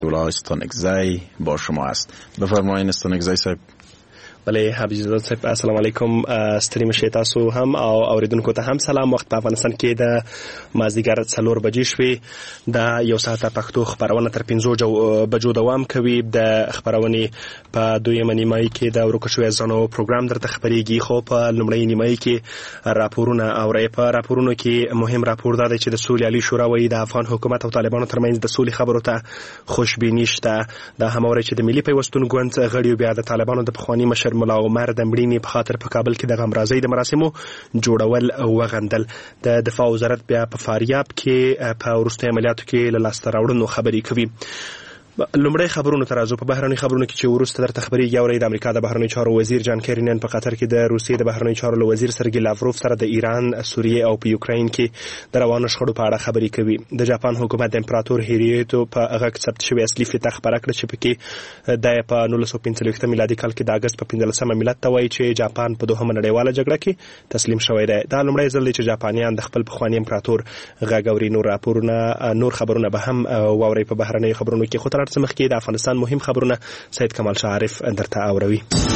دولا استانکزی با شما است. بفرمایید استانکزی صاحب. بله حبیب زاده صاحب السلام علیکم. ستړي مشه تاسو هم او اوریدونکو ته هم سلام. وخت په افغانستان کې د مازدیګر 4 بجې شوې. د یو ساعته پښتو خبرونه تر 15 بجو دوام کوي. د خبرونه په دویمه نیمایي کې د ورکشوي ځانو پروګرام درته خبريږي. خو په لومړی نیمایي کې راپورونه او په راپورونو کې مهم راپور دا دی چې د سولې عالی شورا وایي د افغان حکومت او طالبانو ترمنځ د سولې خبرو ته خوشبیني شته. د هماوري چې د ملي پیوستون ګوند غړي بیا د طالبانو د پخوانی مشر مولا عمر د مړینې په خاطر په کابل کې د غمرازۍ د مراسمو جوړول وغندل. د دفاع وزارت بیا په فاریاب کې په وروستي عملیاتو کې له لاسته راوړنو خبرې کوي. لومړی خبرونو ته راځو. په بهرني خبرونو کې چې وروسته درته خبرې یاوري د امریکا د بهرنی چارو وزیر جان کیری نن په قطر کې د روسیې د بهرنی چارو وزیر سرګی لاوروف سره د ایران، سوریه او په یوکرين کې د روانو شخړو په اړه خبرې کوي. د جاپان حکومت د امپراتور هیریټو په هغه کې ثبت شوی اصلي فتح خبره کړه چې پکې د 1945 میلادي کال کې د اگست په 15 ملت ته وایي چې جاپان په دوهمه نړیواله جګړه کې تسلیم شوی دی. دا لومړی ځل دی چې جاپانیان د خپل پخوانی امپراتور غاګوري. نور خبرونه به هم واوري په بهرنی خبرونو کې. خو تر څو مخکې د افغانستان مهم خبرونه سید کمال شاه عارف درته اوروي.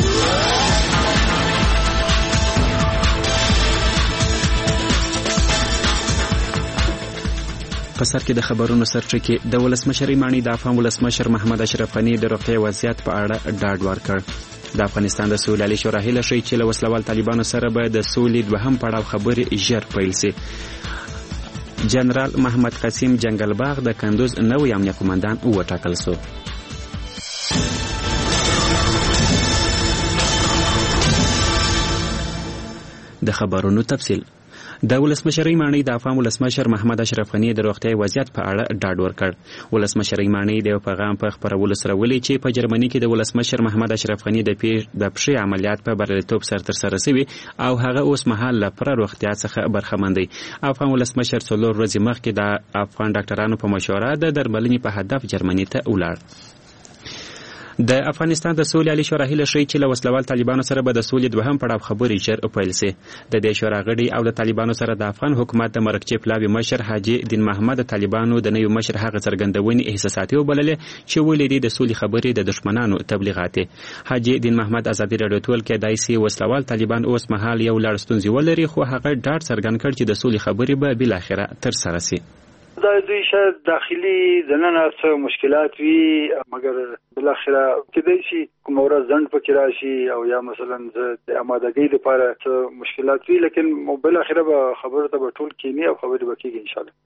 په سر کې د خبرونو سرچکه د ولسمشر ایمانی د افغان ولسمشر محمد اشرف غنی د روغتیا وضعیت په اړه ډاډ ورکړ. د افغانستان د سولې عالی شورا هیله شي چې له وسلوال طالبانو سره به د سولې دوهم پړاو خبرې ژر پیل شي. جنرال محمد قاسم جنگلباغ د کندوز نوی امنیه قومندان وټاکل شو. د خبرونو تفصیل. د ولسمشر ایمانی د افغان ولسمشر محمد اشرف غنی د روغتیا وضعیت په اړه ډاډ ورکړ. ولسمشر ایمانی د پیغام په خبرولو سره ویلي چې په جرمني کې د ولسمشر محمد اشرف غنی د پښې عملیات په بریالیتوب سره ترسره شوی او هغه اوس مهال لپاره روغتیا څخه برخمن دی. افغان ولسمشر څلور ورځې مخکې د افغان ډاکټرانو په مشوره د درملنې په هدف جرمني ته ولاړ. د افغانستان د سولې عالی شورا هیله شي چې له وسلوال طالبانو سره به د سولې دوهم پړاو خبرې ژر پیل شي. د دې شورا غړي او د طالبانو سره د افغان حکومت د مرکزي پلاوي مشر حاجی دین محمد د طالبانو د نوي مشر هغه څرګندونې احساساتي وبللې چې ویلي دي د سولې خبرې د دشمنانو تبلیغات. حاجی دین محمد ازادي رادیو ټول کې دایسي وسلوال طالبان اوس مهال یو لړ ستونزې ولري خو هغه ډاډ څرګند کړ چې د سولې خبرې به بل اخره تر سره شي. دا دوی شاید داخلي دننه څه مشکلات وي مګر بل اخره کېدای شي کوم ورځ ځند پکې راشي او یا مثلا د آمادګۍ لپاره څه مشکلات وي لیکن بل اخره به خبره ته ټول کېنی او خبرې وکړي ان شاء الله.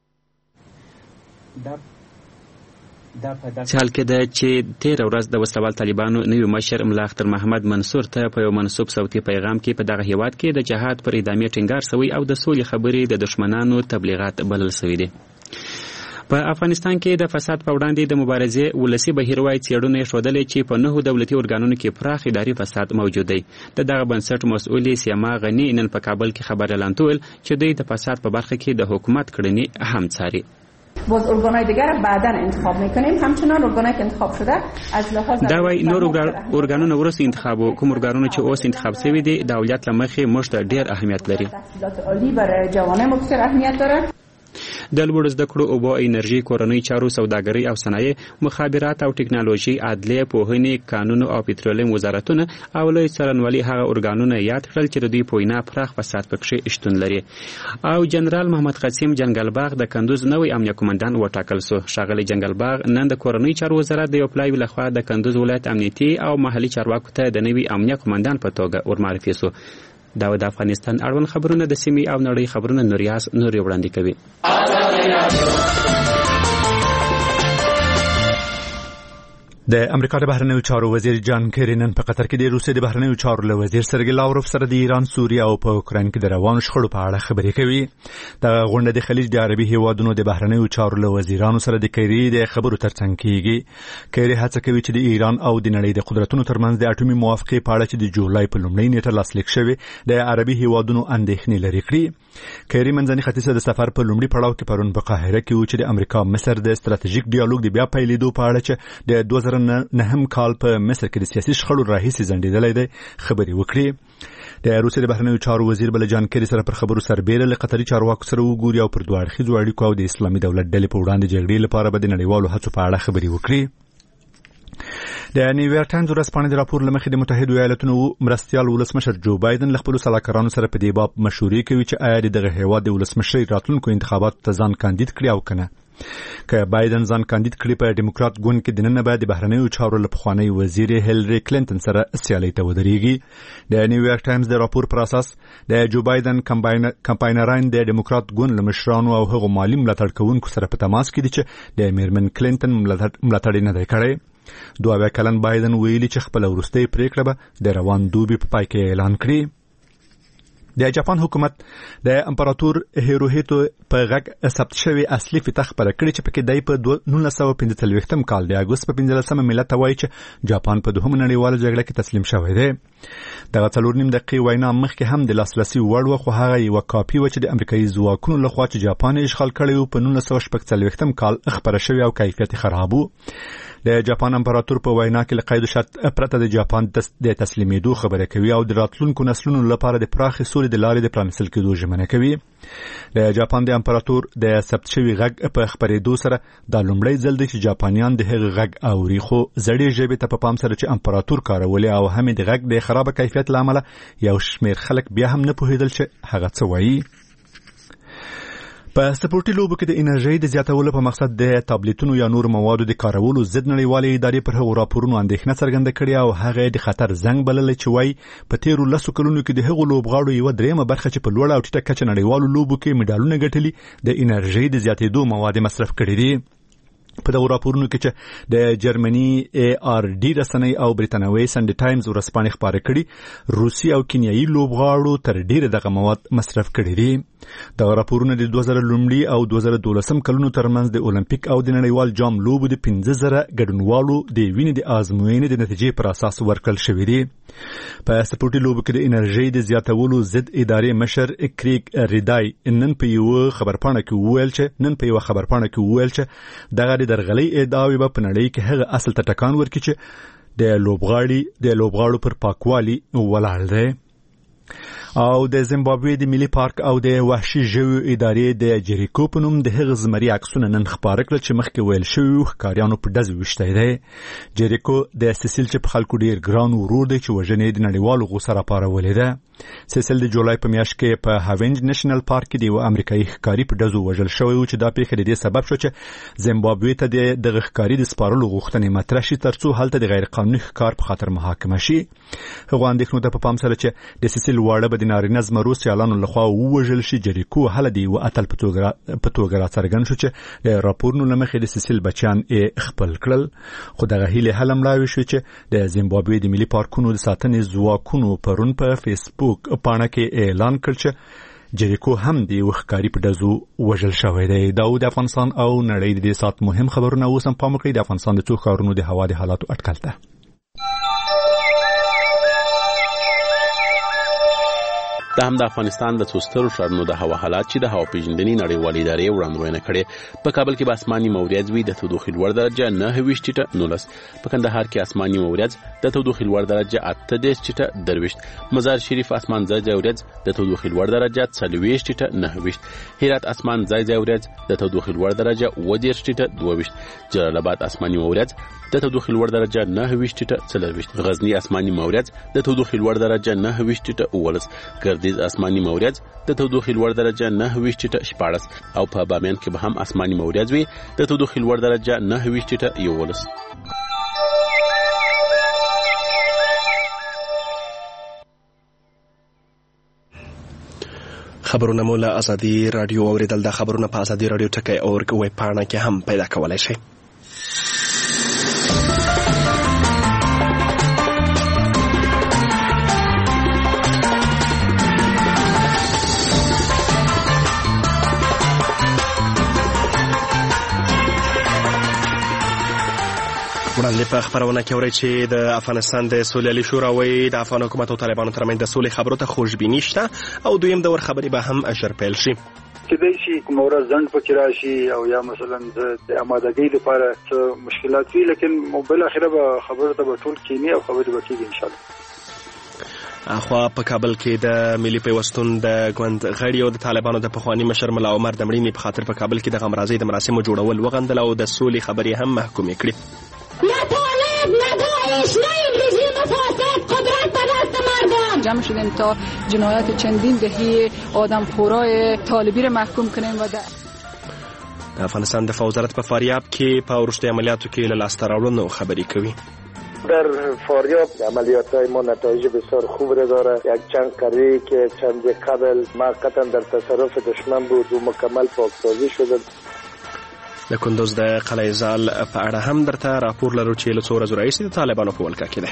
حال کې ده چې 13 ورځ د وسلوال طالبانو نوی مشر ملا اختر محمد منصور ته په یو منسوب صوتي پیغام کې په دغه هیواد کې د جهاد پر ادامې ټینګار شوی او د سولې خبرې د دشمنانو تبلیغات بلل شوی دي. په افغانستان کې د فساد په وړاندې د مبارزې ولسی بهیر وای څېړنې ښودلې چې په 9 دولتي ارګانونو کې پراخ اداري فساد موجود دی. دغه بنسټ مسؤل سیما غنی نن په کابل کې خبر اعلان کړ چې د فساد په برخه کې د حکومت کړنې هم څاري. باز ارگانهای دیگر بعداً انتخاب میکنیم. همچنان ارگانهایی که انتخاب شده از لحاظ دا وای نور ارگانونه ورسته انتخابو کوم ارگانونه چې اوس انتخاب شوی دي د اولیت لمخې مشت ډیر اهمیت لري. تحصیلات عالی برای جوانان مکثر اهمیت داره. د لوړ زده کړو او انرژي کورنۍ چارو سوداګرۍ او صنایع مخابرات او ټکنالوژي عدلیه پوهنې قانون او پټرولیم وزارتونه او لوی څارنوالي هغه ارګانونه یاد کړل چې د دوی په وینا پراخ فساد پکې شتون لري. او جنرال محمد قاسم جنگلباغ د کندوز نوی امنیه قومندان وټاکل شو. ښاغلی جنگلباغ نن د کورنۍ چارو وزارت د یو پلاوي لخوا د کندوز ولایت امنیتي او محلي چارواکو ته د نوی امنیه قومندان په توګه ورمعرفي شو. دا د افغانستان اړوند خبرونه د سیمې او نړۍ خبرونه نوریاس نوري وړاندې کوي. د امریکا د بهرنیو چارو وزیر جان کیری نن په قطر کې د روسیې د بهرنیو چارو وزیر سرګی لاوروف سره د ایران، سوریه او په اوکراین کې د روانو شخړو په اړه خبرې کوي. د غونډې د خلیج د عربي هیوادونو د بهرنیو چارو وزیرانو سره د کیری د خبرو ترڅنګ کیږي. کیری هڅه کوي چې د ایران او د نړۍ د قدرتونو ترمنځ د اټومي موافقې په اړه چې د جولای په لومړۍ نیټه لاسلیک شوی د عربي هیوادونو اندېښنې لري کړي. کیری منځني ختیځ د سفر په لومړي پړاو کې پرون په قاهره کې و چې د امریکا مصر د ستراتیژیک ډیالوګ د بیا پیلېدو په اړه چې د 2009 کال په مصر کې د سیاسي شخړو راهیسې ځنډېدلې ده خبرې وکړي. د روسیې د بهرنیو چارو وزیر بل جان کیری سره پر خبرو سربېره له قطري چارواکو سره وګوري او پر دوه اړخیزو اړیکو او د اسلامي دولت ډلې په وړاندې جګړې لپاره به د نړیوالو هڅو په اړه خبرې وکړي. د نیویارک ټایمز ورځپاڼې د راپور لمخې د متحده ایالاتونو مرستیال ولسمشر جو بایدن له خپل سلاکارانو سره په دې باب مشورې کوي چې آیا دغه هیواد د ولسمشرۍ راتلونکو انتخاباتو ته ځان کاندید کړي او کنه. که بایدن ځان کاندید کړي په ډیموکرات ګوند کې دننه باید د بهرنیو چارو له پخوانۍ وزیر هیلری کلینټن سره سیالۍ ته ودرېږي. د نیویارک ټایمز د راپور پر اساس د جو بایدن کمپاینران د ډیموکرات ګوند له مشرانو او هغو مالي ملاتړ کوونکو سره په تماس کې دي چې د میرمن کلینټن ملاتړ نه دی کړی. 22 کلن بایدن ویلي چې خپل وروستۍ پریکړه به د روان دوبي په پای کې اعلان کړي. د جاپان حکومت د امپراتور هیروهیتو په غږ ثبت شوی اصلي فتح خبره کړې چې پکې دای په 1945 کال د اګوست په 15 ملت وایي چې جاپان په دوهمه نړیواله جګړه کې تسلیم شوی دی. دغه 4 دقیقې وینا مخکې هم د لاسرسي وړ و، خو هغه یو کاپي و چې د امریکایي ځواکونو لخوا چې جاپان اشغال کړی و په 1946 کال خبره شوی او کیفیت خراب و. د جاپان امپراتور په وینا کې له قید شرط پرته د جاپان د تسلیمېدو خبره کوي او د راتلونکو نسلونو لپاره د پراخې سولې د لارې د پرانیستل کېدو ژمنه کوي. د جاپان د امپراتور د ثبت شوي غږ په خبرېدو سره دا لومړی ځل دی چې جاپانیان د هغه غږ اوري، خو زړې ژبې ته په پام سره چې امپراتور کارولې او هم د غږ د خراب کیفیت له امله یو شمېر خلک بیا هم نه پوهېدل چې هغه څه وایي. په سپورټي لوبو کې د انرژي د زیاتولو په مقصد د ټابلیټونو یا نور موادو د کارولو ضد نړیوالې ادارې پر هغو راپورونو اندېښنه څرګنده کړې او هغه د خطر زنګ بللی چې وایي په تیرو 10 کلونو کې د هغو لوبغاړو یوه درېیمه برخه چې په لوړه او ټیټه کچه نړیوالو لوبو کې مډالونه ګټلي د انرژي د زیاتېدو مواد مصرف کړي دي. په دغه راپورونو کې چې د جرمني ARD رسنۍ او برتانوي سنډ ټایمز ورځپاڼې خپاره کړي، روسي او کینیایي لوبغاړو تر ډیره دغه مواد مصرف کړي دي. دغه راپورونه د 2000 او 2012 کلونو ترمنځ د اولمپیک او د نړیوال جام لوبو د 15000 ګډونوالو د وینې د آزموینې د نتیجې پر اساس ورکړل شوي دي. په سپورټي لوبو کې د انرژي د زیاتولو ضد ادارې مشر کریګ ریډای نن په یو خبرپاڼه کې وویل چې دغه درغلي ادعاوې به په نړۍ کې هغه اصل ته ټکان ورکړي چې د لوبغاړو پر پاکوالي ولاړ دی. او د زیمبابوې د ملي پارک او د وحشي ژویو ادارې د جریکو په نوم د هغه زمري عکسونه نن خپاره کړل چې مخکې ویل شوي ښکاریانو په ډز ویشتی دی. جریکو د سیسیل چې په خلکو ډیر ګران ورور دی چې وژنې د نړیوالو غوسه راپارولې ده. سیسیل د جولای په میاشت کې په هاوینج نېشنل پارک کې د یو امریکایي ښکاري په ډزو وژل شوی و چې دا پیښه د دې سبب شو چې زیمبابوې ته دغه ښکاري د سپارلو غوښتنې مطرح شي ترڅو هلته د غیر قانوني ښکار په خاطر محاکمه شي. هغو اندېښنو ته په پام سره چې د سیسیل واړه به د نارینه زمرو سیالانو لخوا ووژل شي، جریکو هله د یوه اتل په توګه راڅرګند شو چې د راپورونو له مخې د سیسیل بچیان خپل کړل. خو دغه هیلې هله مړاوې شوې چې د زیمبابوې د ملي پارکونو د ساتنې ځواکونو پرون په فیسبوک پاڼه کې اعلان کړ چې جریکو هم د یو ښکاري په ډزو وژل شوی دی. دا د افغانستان او نړۍ د دې سات مهم خبرونه اوس هم پام وکړئ. د افغانستان د څو ښارونو د هوا د حالاتو اټکل ته دا هم د افغانستان د څو سترو ښارونو د هوا حالات چې د هوا پیژندنې نړیوالې ادارې وړاندوینه کړې. په کابل کې به اسماني موریځ وي، د تودوخې لوړ درجه 29 ټیټه 19. په کندهار کې اسماني موریځ، د تودوخې لوړ درجه 28 ټیټه 23. مزار شریف اسمان ځای ځای ورځ، د تودوخې لوړ درجه 40 ټیټه 29. هرات اسمان ځای ځای ورځ، د تودوخې لوړ درجه 30 ټیټه 22. جلال آباد اسماني موریځ، د تودوخې لوړ درجه 29 ټیټه 24. غزنی اسماني موریځ، د تودوخې لوړ درجه 29 ټیټه 19. ګردیز اسماني موریځ، د تودوخې لوړ درجه 29 ټیټه 14. او په بامیان کې به هم اسماني موریځ وي، د تودوخې لوړ درجه 29 ټیټه 11. خبرونه مو له ازادي رادیو اوریدل. د خبرونه په ازادي رادیو ټکی اور ویب پاڼه کې هم پیدا کولای شئ. وړاندې په خبرونه کې اورئ چې د افغانستان د سولیالي شورا وایي د افغان حکومت او طالبانو ترمنځ د سولې خبرو ته خوشبیني شته او دویم دور خبرې به هم ژر پیل شي. کېدای شي کوم ورځ ځنډ پکې راشي او یا مثلا د آمادګۍ لپاره څه مشکلات وي، لیکن بل اخره به خبره ته به ټول کینی او خبرې به کېږي ان شاء الله. اخوا په کابل کې د ملي پیوستون د ګوند غړي او د طالبانو د پخوانی مشر ملا عمر د مړینې په خاطر په کابل کې د غمرازۍ د مراسمو جوړول وغندل او د سولې خبرې هم محکومې کړې. جمع شدیم تا جنایت چندین دهه آدمخورای طالبی را محکوم کنیم. و د افغانستان دفاع وزارت په فاریاب کې په وروستي عملیاتو کې له لاسته راوړنو خبرې کوي. در فاریاب عملیات‌های ما نتایج بسیار خوب را داره. یک چند قریه که چند قبل موقتا در تصرف دشمن بود و مکمل پاکسازی شده. د کندوز د قلعه زال په اړه هم درته راپور لرو چې له څو ورځو راهیسې د طالبانو په ولکه کې ده.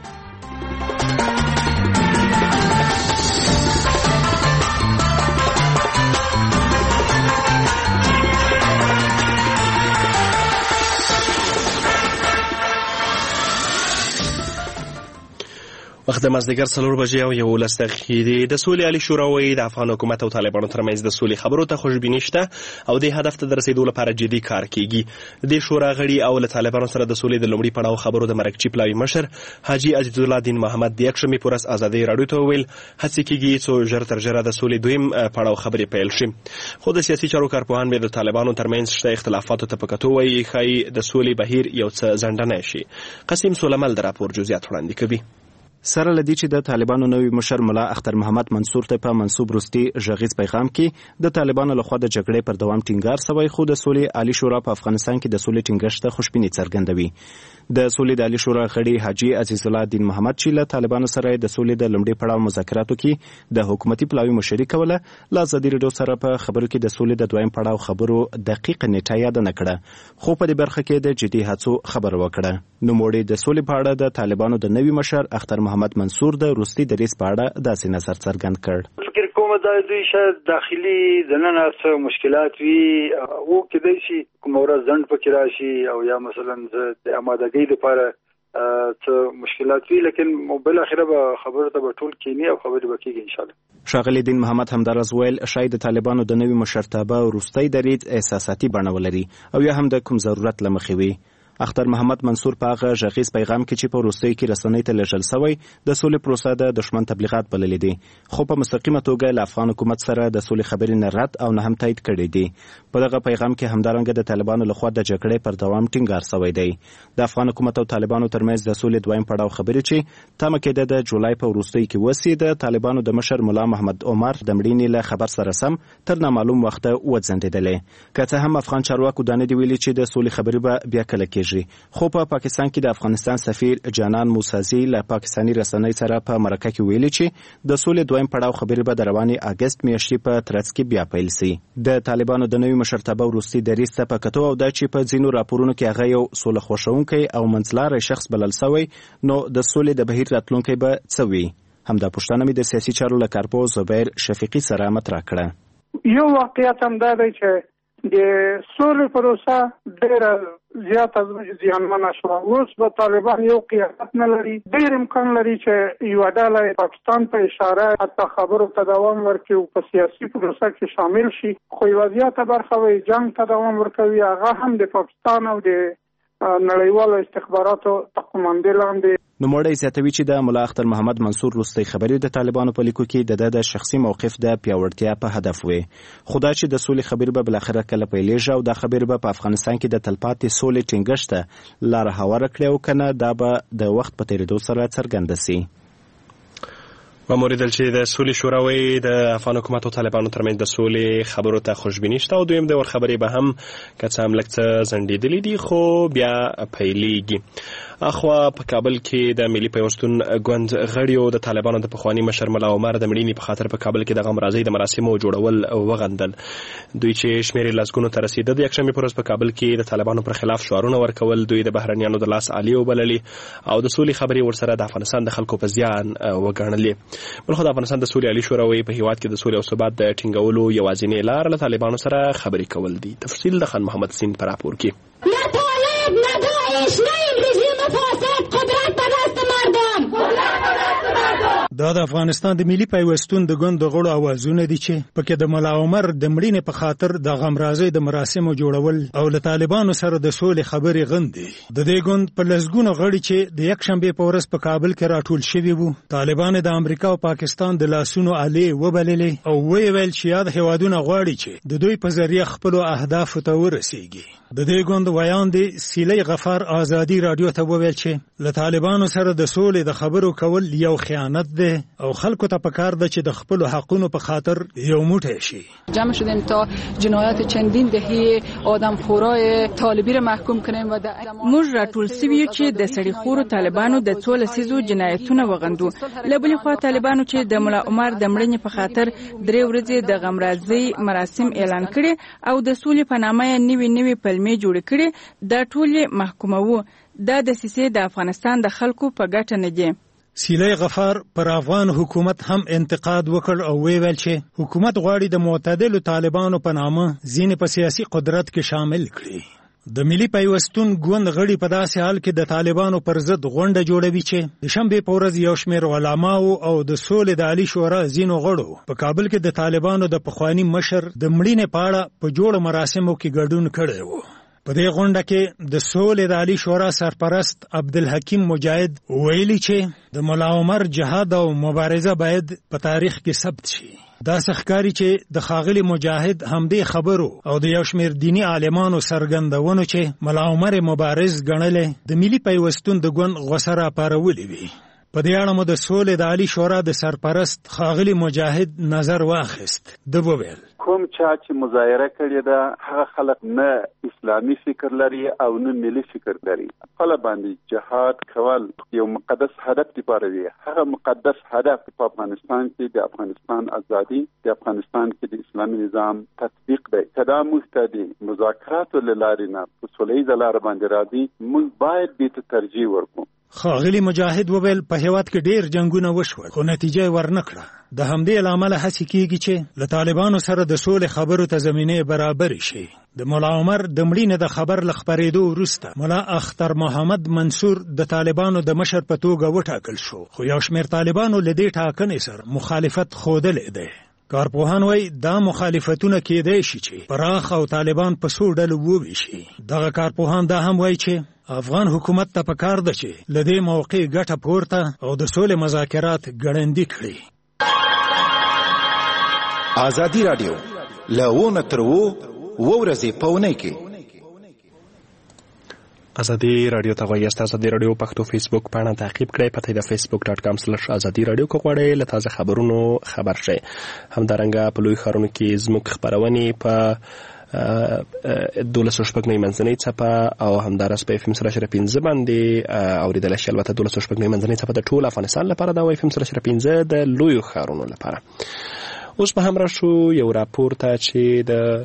وخت د مازدیګر 4 بجې او 11 دقیقې د سولې عالی شورا د افغان حکومت او طالبانو ترمنځ د سولې خبرو ته خوشبیني شته او د هدف ته د رسیدو لپاره جدي کار کیږي. د شورا غړي او له طالبانو سره د سولې د لومړي پړاو خبرو د مرکزي پلاوي مشر حاجی عزیز الله دین محمد د یکشنبه پر ورځ ازادي راډیو ته ویل هڅه کیږي چې ژر تر ژره د سولې دویم پړاو خبرې پیل شي. خو د سیاسي چارو کارپوهان به د طالبانو ترمنځ شته اختلافاتو ته په کتو وایي خای د سولې بهیر یو څه ځنډنه شي. قاسم سولمل د راپور جزئیات وړاندې کوي. سره لدی چې د طالبانو نوی مشر ملا اختر محمد منصور ته په منسوب روستي ژغیز پیغام کې د طالبانو لخوا د جګړې پر دوام ټینګار شوی، خو د سولې عالی شورا په افغانستان کې د سولې ټینګښت ته خوشبیني څرګندوي. د سولې د عالی شورا غړي حاجی عزیز الله دین محمد چې له طالبانو سره د سولې د لومړي پړاو مذاکراتو کې د حکومتي پلاوي مشري کوله، له ازادي راډیو سره په خبرو کې د سولې د دویم پړاو خبرو دقیق نیټه یاد نه کړه، خو په دې برخه کې د جدي هڅو خبر وکړه. نو موړي د سولې په اړه د طالبانو د نوي مشر اختر محمد منصور د روسي دریس په اړه داسې نظر څرګند کړ. فکر کوم دا دوی شاید داخلي دننه څه مشکلات وي او کېدای شي کوم ورځ ځنډ پکې راشي او یا مثلا د آمادګۍ لپاره څه مشکلات وي، لیکن بل اخره به خبره ته ټول کینی او خبرې وکړي ان شاء الله. شاغلی دین محمد همدارز ویل شاید طالبانو د نوي مشرتابه روسي دریس احساساتي بڼه ولري او یا هم د کوم ضرورت لمخې وي. اختر محمد منصور په هغه ژغیز پیغام کې چې په روسي کې رسنۍ ته لېږل شوی د سولې پروسه د دشمن تبلیغات بللې دي، خو په مستقیمه توګه له افغان حکومت سره د سولې خبرې نه رد او نه هم تایید کړي دي. په دغه پیغام کې همدارنګه د طالبانو لخوا د جګړې پر دوام ټینګار شوی دی. د افغان حکومت او طالبانو ترمنځ د سولې دویم پړاو خبرې چې تمه کېده د جولای په وروستۍ کې وسی د طالبانو د مشر مولا محمد عمر د مړینې له خبر سره سم تر نامعلوم وخته وځنډېدلې. که څه هم افغان چارواکو دا نه دی ویلي چې د سولې خبرې به بیا کله کېږي، خو په پاکستان کې د افغانستان سفیر جانان موسازي له پاکستاني رسنۍ سره په مرکه کې ویلي چې د سولې دویم پړاو خبرې به د روانې اگست میاشتې په ترڅ کې بیا پیل شي. د طالبانو د نوي مشرتابه وروستي دریځ ته په کتو او دا چې په ځینو راپورونو کې هغه یو سوله خوښونکی او منځلاری شخص بلل شوی، نو د سولې د بهیر راتلونکی به څه وي؟ همدا پوښتنه مې د سیاسي چارو له کارپوه زبیر شفیقي سره مطرح کړه. یو واقعیت هم دا دی چې د سولې پروسه ډېره زیاته زیانمنه شوه. اوس به طالبان یو قیادت نه لري، ډېر امکان لري چې یوه ډله پاکستان په اشاره حتی خبرو ته دوام ورکړي او په سیاسي پروسه کې شامل شي، خو یوه زیاته برخه به جنګ ته دوام ورکوي، هغه هم د پاکستان او د نړیوالو استخباراتو تقومندې لاندې. نوموړی زیاتوي چې د ملا اختر محمد منصور وروستۍ خبرې د طالبانو په لیکو کې د شخصي موقف د پیاوړتیا په هدف وي، خو دا چې د سولې خبرې به بالاخره کله پیلېږي او دا خبرې به په افغانستان کې د تلپاتې سولې ټینګښت ته لاره هواره کړي او کنه دا به د وخت په تېرېدو سره څرګنده سي. وموریدل چې د سولې شورا وایي د افغان حکومت او طالبانو ترمنځ د سولې خبرو ته خوشبیني شته او دویم د ور خبرې به هم که څه هم لږ څه ځنډېدلې دي خو بیا پیلېږي. اخوا په کابل کې د ملي پیوستون ګوند غړیو د طالبانو د پخواني مشر مولا عمر د مړینې په خاطر په کابل کې د غم راځي د مراسمو جوړول وغندل. دوی چې شمېر لسګونو ته رسیده د یکشنبه پر ورځ په کابل کې د طالبانو پر خلاف شعارونه ورکول، دوی د بهرنیانو د لاس عالی وبللې او د سولې خبرې ورسره د افغانستان د خلکو په زیان وګڼلې. بلخو د افغانستان د سولې عالی شورا وایي په هیواد کې د سولې او ثبات د ټینګولو یوازینۍ لار له طالبانو سره خبرې کول دي. تفصیل د خان محمد سین پر راپور کې. دا د افغانستان د ملي پیوستون د ګوند د غړو اوازونه دي چې پکې د مولا عمر د مړینې په خاطر د غمرازۍ د مراسمو جوړول او له طالبانو سره د سولې خبرې غندي. د دې ګوند په لسګونو غړي چې د یکشنبه په ورځ په کابل کې راټول شوي وو، طالبان د امریکا او پاکستان د لاسونو علي وبللې او ویل چې یاد هیوادونه غواړي چې د دوی په ذریعه خپل اهداف ته ورسیږي. د دې ګوند ویان دی سیلی غفار ازادي رادیو ته وویل چې له طالبانو سره د سولې د خبرو کول یو خیانت دی دی او خلکو ته پکار ده چې د خپل حقونو په خاطر یو موټی شي. جمع شدیم تا جنایات چندین دهه آدمخورای طالبی را محکوم کنیم و موږ راټول سویو چې د سړيخورو طالبانو د 14 لسیزو جنایتونه وغندو. لبلې خوا طالبانو چې د مولا عمر د مړینې په خاطر 3 ورځې د غمرازي مراسم اعلان کړي او د سولې په نامه نوې پلمې جوړ کړي، دا ټول محکومو. دا د سیسې د افغانستان د خلکو په ګټه نه دي. سیلای غفار پر افغان حکومت هم انتقاد وکړ او ویل چې حکومت غواړي د معتدلو طالبانو په نامه ځینې په سیاسي قدرت کې شامل کړي. د ملي پیوستون ګوند غړي په داسې حال کې د طالبانو پر ضد غونډه جوړوي چې د شنبې په ورځ یو شمېر علماو او د سولې د عالی شورا ځینو غړو په کابل کې د طالبانو د پخوانی مشر د مړینې په اړه په جوړ مراسمو کې ګډون کړی و. په دې غونډه کې د سولې د عالی شورا سرپرست عبدالحکیم مجاهد ویلي چې د مولا عمر جهاد او مبارزه باید په تاریخ کې ثبت شي. دا ښکاري چې د خاغلی مجاهد همدې خبرو او د یو شمېر دینی عالمانو څرګندونو چې مولا عمر مبارز ګڼلې د ملي پیوستون د ګوند غوسه راپارولې وي. په دې اړه مو د سولې د عالی شورا د سرپرست خاغلی مجاهد نظر واخیست. د وویل کوم چې مظاهره کړې ده هغه خلک نه اسلامي فکر لري او نه ملي فکر لري. خپل باندې جهاد کول یو مقدس هدف دی پاره. هغه مقدس هدف په افغانستان کې د افغانستان ازادي، د افغانستان کې د اسلامي نظام تطبیق دی. کدا مستدی مذاکرات لارې نه په سولې لار باندې راځي، موږ باید دې ته ترجیح ورکړو. خاغلی مجاهد وویل په هیواد کې ډیر جنگونه وشول خو نتیجه ورنکړه. د همدې لامل هڅه کیږي چې له طالبانو سره د سولې خبرو ته زمینه برابر شي. د مولا عمر د مړینې د خبر ل خبرېدو وروسته مولا اختر محمد منصور د طالبانو د مشر په توګه وټاکل شو، خو یو شمېر طالبانو له دې ټاکنې سره مخالفت ښودلی دی. کارپوهان وایي دا مخالفتونه کېدای شي چې پراخ او طالبان په څو ډلو وویشي. دغه کارپوهان دا هم وایي چې افغان حکومت ته پکار ده چې له دې موقع ګټه پورته او د سولې مذاکرات ګړندي کړي. ازادي رادیو له تر ورځې په اونۍ کې ازادي رادیو ته غوږ یاست. ازادي رادیو پښتو فیسبوک پاڼه تعقیب کړئ. پته د facebook.com/ازادي رادیو کو غواړئ له تازه خبرونو خبر شئ. همدارنګه په لوی ښارونو کې زموږ خبرونه په 12 منځنۍ څپه او همدارس په FM 105 باندې اوریدل شي. البته 12 منځنۍ څپه د ټول افغانستان لپاره دا FM 105 د لوی ښارونو لپاره. اوس په همراه شو یو راپور ته چې د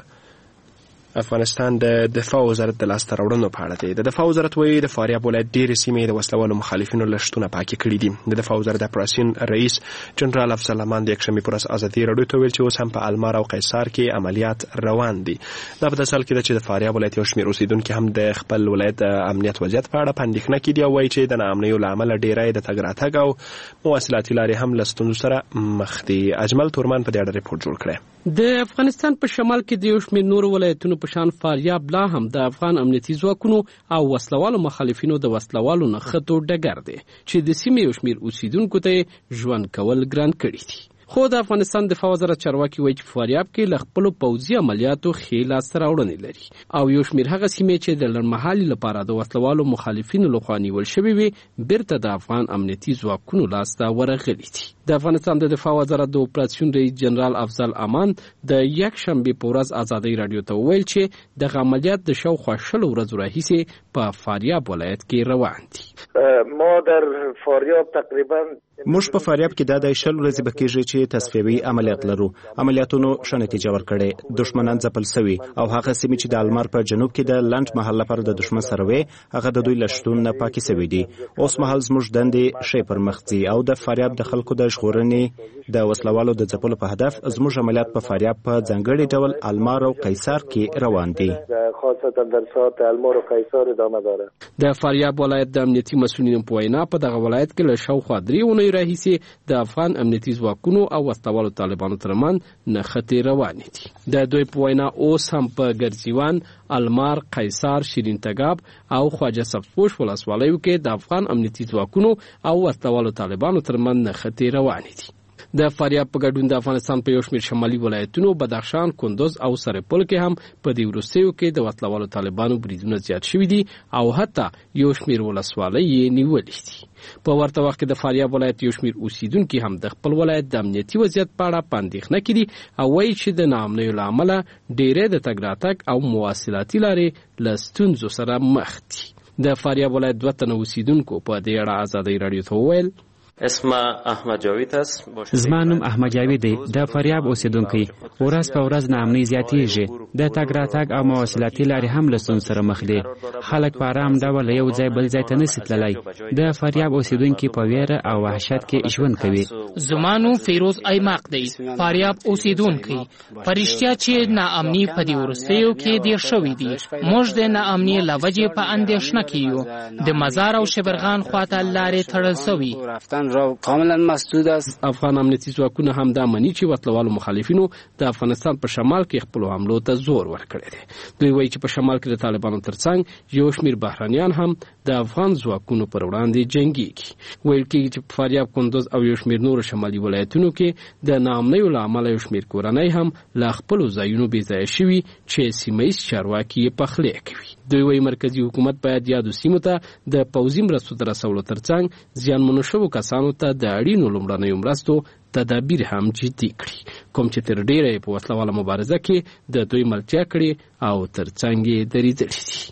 افغانستان د دفاع وزارت د لاسته راوړنو په اړه دی. د دفاع وزارت وایي د فاریاب ولایت ډېرې سیمې د وسلوالو مخالفینو له شتونه پاکې کړي دي. د دفاع وزارت د اپراسیون رئیس جنرال افضل امان د یکشنبې په ورځ ازادي رادیو ته ویل چې اوس هم په المار او قیصار کې عملیات روان دي. دا په داسې حال کې ده چې د فاریاب ولایت یو شمېر اوسېدونکي هم د خپل ولایت د امنیت وضعیت په اړه په اندېښنه کې دي او وایي چې د ناامنیو له امله ډېری د تګ راتګ او مواصلاتي لارې هم له ستونزو سره مخ دي. اجمل تورمان په دې اړه ریپورټ جوړ کړی. د افغانستان په شمال کې د یو شمېر نورو ولایتونو په شان فاریاب لا هم د افغان امنیتي ځواکونو او وسلوالو مخالفینو د وسلوالو نښتو ډګر دی چې د سیمې یو شمېر اوسیدونکو ته ژوند کول ګران کړي دي. خو د افغانستان دفاع وزارت چارواکي وایي چې فاریاب کې له خپلو پوځي عملیاتو ښې لاسته راوړنې لري او یو شمېر هغه سیمې چې د لنډمهالي لپاره د وسلوالو مخالفینو لخوا نیول شوې وي بیرته د افغان امنیتي ځواکونو لاسته ورغلي دي. د افغانستان د دفاع وزارت د اپراسیون رئیس جنرال افضل امان د یکشنبې په ورځ ازادي رادیو ته وویل چې دغه عملیات د شاوخوا 20 ورځو راهیسې په فاریاب ولایت کې روان دي. ما در فاریاب تقریبا موږ په فاریاب کې د 20 ورځې بکیږي چې تصفیوي عملیات لرو. عملیاتونو ښه نتیجه ورکړې، دښمنان ځپل سوي او هغه سیمې چې د المار په جنوب کې د لنډ مهال لپاره د دښمن سره وي هغه د دوی له شتون نه پاکي سوي دي. اوس مهال زموږ دندې ښې پرمخ ځي او د فاریاب د خلکو د ژغورنې د وسلوالو د ځپلو په هدف زموږ عملیات په فاریاب په ځانګړي ډول المار او قیصار کې روان دي. خاصتا در ساعت المار و قیصار ادامه داره. د فاریاب ولایت د امنیتي مسؤلینو په وینا په دغه ولایت کې له شاوخوا 3 اونۍ راهیسې د افغان امنیتي ځواکونو او وسلوالو طالبانو ترمن نښتې روانې دي. د دوی په وینا اوس هم په ګرځیوان، المار، قیصار، شیرین تګاب او خواجه صفپوش ولسوالیو کې د افغان امنیتي ځواکونو او وسلوالو طالبانو ترمن نښتې روانې دي. د فاریاب په ګډون د افغانستان په یو شمېر شمالي ولایتونو بدخشان، کندوز او سرپل کې هم په دې وروستیو کې د وسلوالو طالبانو بریدونه زیات شوي دي او حتی یو شمېر ولسوالۍ یې نیولې دي. په ورته وخت کې د فاریاب ولایت یو شمېر اوسیدونکي هم د خپل ولایت د امنیتي وضعیت په اړه په اندېښنه کې دي او وایي چې د ناامنیو له امله ډېری د تګ راتګ او مواصلاتي لارې له ستونزو سره مخ دي. د فاریاب ولایت 2 تنه اوسیدونکو په دې اړه ازادۍ راډیو ته وویل: اسم احمد جاوید است. زما نوم احمد جاوید دی. د فاریاب اوسیدونکی. ورځ په ورځ ناامني زیاتېږي. د تګ راتګ او مواصلاتي لارې هم له ستونزو سره مخ دي. خلک په ارام ډول یو ځای بل ځای ته نشي تللی. د فاریاب اوسیدونکي په ویره او وحشت کې ژوند کوي. زما نوم فیروز ایماق دی. فاریاب اوسیدونکی. پرشتیا چې ناامني په دې وروستیو کې ډېر شوي دي. موږ د ناامني له وجې په اندېښنه کې یو. د مزار او شبرغان خواته لارې تړل شوي. را کاملا مسدود است. افغان امنیتي ځواکونه هم دا مني چې وسلوالو مخالفینو د افغانستان په شمال کې خپل حملو ته زور ورکړی دی. دوی وایي چې په شمال کې د طالبانو ترڅنګ یو شمېر بهرانیان هم د افغان ځواکونو پر وړاندې جنګېږي. ویل کېږي چې په فاریاب، کندوز او یو شمېر نورو شمالي ولایتونو کې د ناامنیو له امله یو شمېر کورنۍ هم له خپلو ځایونو بېځایه شوي چې سیمه ییز چارواکي یې پخلی کوي. دوی وایي مرکزي حکومت باید یادو سیمو ته د پوځي مرستو ته رسولو ترڅنګ زیانمنو شوو کسانو ته د اړینو لومړنیو مرستو تدابیر هم جدي کړي، کوم چې تر ډیره په وسلواله مبارزه کې د دوی ملتیا کړي او ترڅنګ یې درېدلي دي.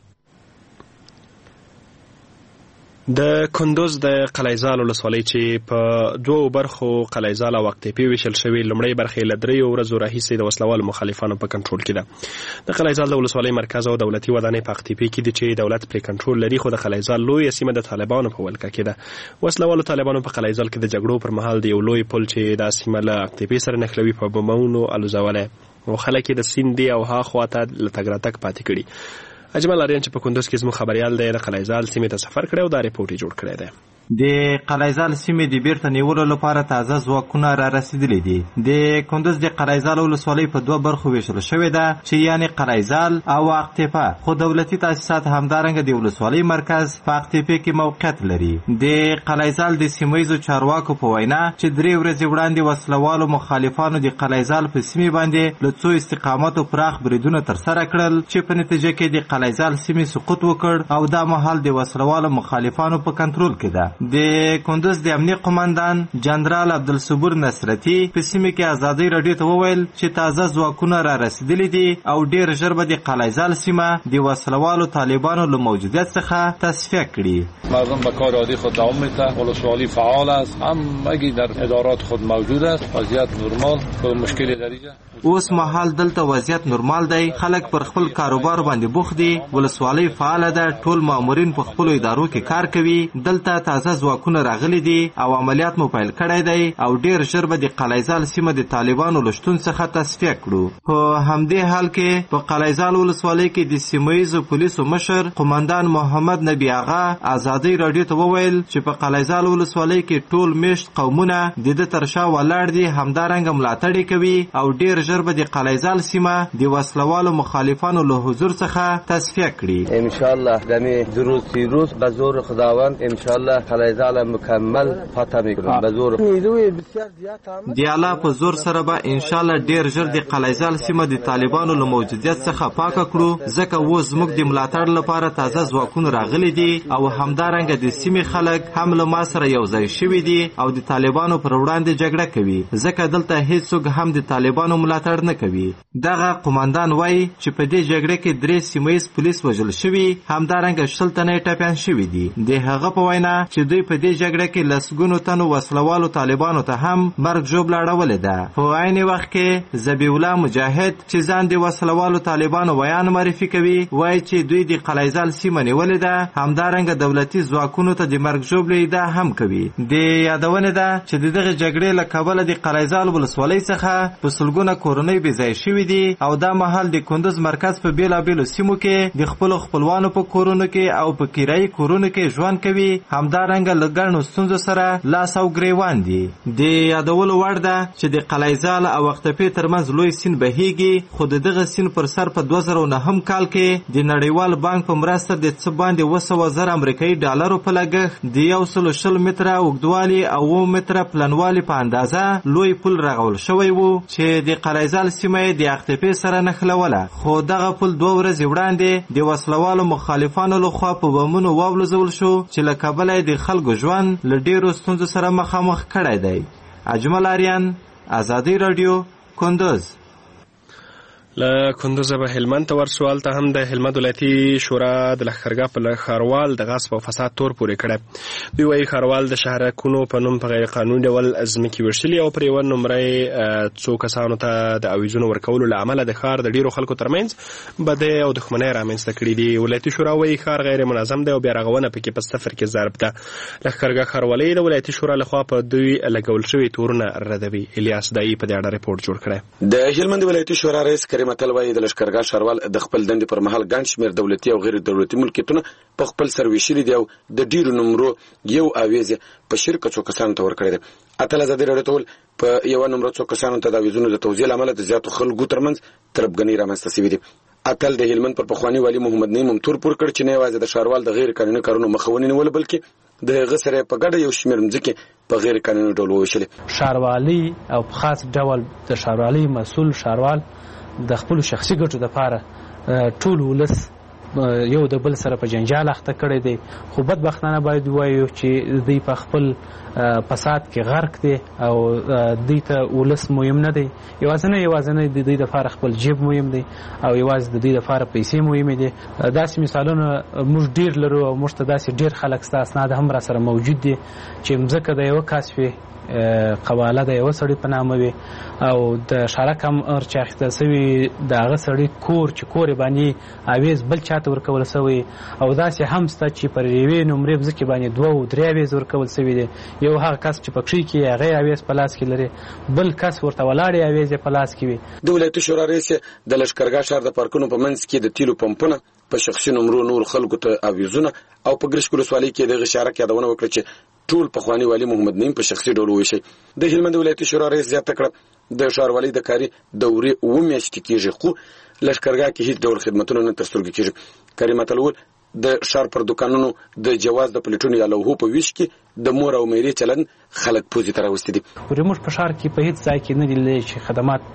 د کندوز د قلعه‌زال ولسوالۍ چې په دوو برخو قلعه‌زال او اقطیپې ویشل شوې، لومړۍ برخه له 3 ورځو راهیسې د وسلوالو مخالفانو په کنټرول کې ده. د قلعه‌زال د ولسوالۍ مرکز او دولتي ودانۍ په اقطیپې کې دي چې دولت پرې کنټرول لري، خو د قلعه‌زال لوی سیمه د طالبانو په ولکه کې ده. وسلوالو طالبانو په قلعه‌زال کې د جګړو پر مهال د یو لوی پل چې د سیمه له اقطیپې سره نښلوي په بمونو الوزولای او خلک یې د سیند دی او ها خواته له تګ راتګ پاتې کړي. اجمل اریان چې په کندوز کې زموږ خبريال دی، د قلعه‌زال سیمې ته سفر کړی او دا ریپورت جوړ کړی دی. د قلعه‌زال سیمې د بیرته نیولو لپاره تازه ځواکونه را رسیدلي دي. د کندوز د قلعه‌زال ولسوالۍ په 2 برخو ویشل شوې ده چې یعنی قلعه‌زال او اقطیپه، خو دولتي تاسیسات همدارنګه د ولسوالۍ مرکز په اقطیپه کې موقعیت لري. د قلعه‌زال د سیمه‌یزو چارواکو په وینا چې 3 ورځې وړاندې وسلوالو مخالفانو د قلعه‌زال په سیمې باندې له څو استقاماتو پراخ بریدونه ترسره کړل چې په نتیجه کې د قلعه‌زال سیمې سقوط وکړ او دا مهال د وسلوالو مخالفانو په کنټرول کې ده. د کندوز د امنیت قومندان جنرال عبدالصبور نصرتی په سیمه کې ازادۍ راډیو ته وویل چې تازه ځواکونه را رسیدلي دي او ډیر ژر به د قلعه‌زال سیمه د وسلوالو طالبانو له موجودیت څخه تصفیه کړي. مردم به کار عادی خود دوام میده. ولسوالی فعال است، همگی در ادارات خود موجود است. وضعیت نرمال، کوم مشکلی دریجه. اوس مهال دلته وضعیت نرمال دی، خلک پر خپل کاروبار باندې بوخت دي، ولسوالۍ فعال ده، ټول مامورین په خپل ادارو کې کار کوي. دلته تازه ځواکونه راغلي دي او عملیات مو پیل کړی دی او ډیر ژر به د قلعه‌زال سیمه د طالبانو له شتون څخه تصفیه کړو. په همدې حال کې په قلعه‌زال ولسوالۍ کې د سیمه‌ییزو پولیسو مشر قومندان محمد نبی آغا ازادۍ راډیو ته وویل چې په قلعه‌زال ولسوالۍ کې ټول میشت قومونه د دې تر شا ولاړ دي، همدارنګه ملاتړ کوي او ډیر ژر به د قلعه‌زال سیمه د وسلوالو مخالفانو له حضور څخه تصفیه کړي. ان شاء الله دمه روز به زور خداوند ان شاء الله قلعه‌زال مکمل فتح میکنم به زور. دی الله په زور سره به ان شاء الله ډیر ژر د قلعه‌زال سیمه د طالبانو له موجودیت څخه پاکه کړو، ځکه اوس موږ د ملاتړ لپاره تازه ځواکونه راغلي دي او همدارنګه د سیمې خلک هم له ما سره یو ځای شوي دي او د طالبانو پر وړاندې جګړه کوي، ځکه دلته هیڅوک هم د طالبانو ملاتړ نه کوي. دغه قومندان وایي چې په دې جګړه کې 3 سیمه‌ییز پولیس وژل شوي، همدارنګه 60 تنه ټپیان شوي دي. د هغه په وینا چې دوی په دې جګړه کې لسګونو تنو وسلوالو طالبانو ته هم مرګ ژوبله اړولې ده. په عین وخت کې ذبیح الله مجاهد چې ځان د وسلوالو طالبانو ویان معرفي کوي، وایي چې دوی د قلعه‌زال سیمه نیولې ده، همدارنګه دولتي ځواکونو ته د مرګ ژوبلې ادعا هم کوي. د یادونه ده چې دغه جګړې له کبله د قلعه‌زال ولسوالۍ څخه په سلګونه کورنۍ بېځایه شوي دي او دا مهال د کندوز مرکز په بیلابیلو سیمو کې د خپلو خپلوانو په کورونو کې او په کرایي کورونو کې ژوند کوي. همدارنګه همدارنګه له ګڼو ستونزو سره لاس او ګریوان دي. د یادولو وړ ده چې د قلعه‌زال او وختپې ترمنځ لوی سیند بهیږي، خو د دغه سیند پر سر په 2009 کال کې د نړیوال بانک په مرسته د څه باندې 200,000 امریکایي ډالرو په لګښت د 120 متره اوږدوالي او 9 متره پلنوالي په اندازه لوی پل رغول شوی و چې د قلعه‌زال سیمه د وختپې سره نښلوله. خو دغه پل 2 ورځې وړاندې د وسلوالو مخالفانو لخوا په بمونو وابلوزول شو چې له کبله د خلکو ژوند له ډیرو ستونزو سره مخامخ کړی دی. اجمل آریان، ازادي رادیو، کندوز. له کندوز به هلمند ته ورسو. هلته هم د هلمند ولایتي شورا د لښکرګاه په ښاروال د غصب او فساد تور پورې کړی. دوی وایي ښاروال د شهرکونو په نوم په غیر قانوني ډول ځمکې ویشلي او پر یوه نمرې څو کسانو ته د اویزونو ورکولو له امله د ښار د ډیرو خلکو ترمنځ بدۍ او دښمنۍ رامنځته کړي دي. ولایتي شورا وایي ښار غیر منظم دی او بیا رغونه پکې په صفر کې ضرب ده. لښکرګاه ښاروالۍ د ولایتي شورا لخوا په دوی لګول شوي تورونه ردوي. الیاس دایي په دې اړه ریپورټ جوړ کړی. د هلمند ولایتي شورا رئیس متل وایي د لښکرګاه ښاروال د خپل دندې پر مهال ګڼ شمېر دولتي او غیر دولتي ملکیتونه په خپل سر ویشلي دي او د ډیرو نمرو یو اویز په شرکه څو کسانو ته ورکړی دی. اتل ازادي راډیو ته په یو نمبر څو کسانو ته د اویزونو د توزیع لامل د زیاتو خلکو ترمنځ تربګنۍ رامنځته شوې دي. اتل د هلمند پر پخوانی والی محمد نعیم هم تور پور کړ چې نه یوازې د ښاروال د غیر قانوني کارونو مخه ونیول بلکې د هغه سره په ګډه یو شمېر مځکې په غیر قانوني ډول وویشلې. ښاروالي او په خاص ډول د ښاروالي مسؤل ښاروال د خپل شخصي ګټو لپاره ټول ولس یو د بل سره په جنجال اخته کړی دی. خو بدبختانه باید ووایو چې دوی په خپل فساد کې غرق دي او دوی ته ولس مهم نه دی. یوازې د دوی لپاره خپل جیب مهم دی او یوازې د دوی لپاره پیسې مهمې دي. داسې مثالونه موږ ډیر لرو او موږ ته داسې ډیر خلک ستا اسناد هم را سره موجود دي چې مځکه د یوه کس وي، قواله د یوه سړي په نامه وي او د شارک هم چې اخیستل سوي د هغه سړي کور چې کور یې باندې اویز بل چاته ورکول سوی او داسې هم شته چې پر یوې نمرې مځکې باندې 2 او 3 اویز ورکول سوي دي. یو هغه کس چې په کښې کې هغه اویز په لاس کې لري، بل کس ورته ولاړې اویز په لاس کې وي. د ولایتي شورا رئیس د لښکرګاه ښار د پارکونو په منځ کې د تیلو پمپونه په شخصي نمرو نور خلکو ته اویزونه او په ګرشک ولسوالۍ کې دغه شارک یادونه وکړه چې ټول پخوانی والی محمد نعیم په شخصي ډول وویشي. د هلمند ولایتي شورا رئیس زیاته کړه د ښاروالۍ د کاري دورې 7 میاشتې کېږي خو لښکرګاه کې هیڅ ډول خدمتونه نه تر سترګو کېږي. کریم اتلول د ښار پر دوکانونو د جواز د پلیټونو یا لوحو په ویش کې د مور او میرې چلند خلک پوزې ته راوستي دي. موږ په ښار کې په هیڅ ځای کې نه دي چې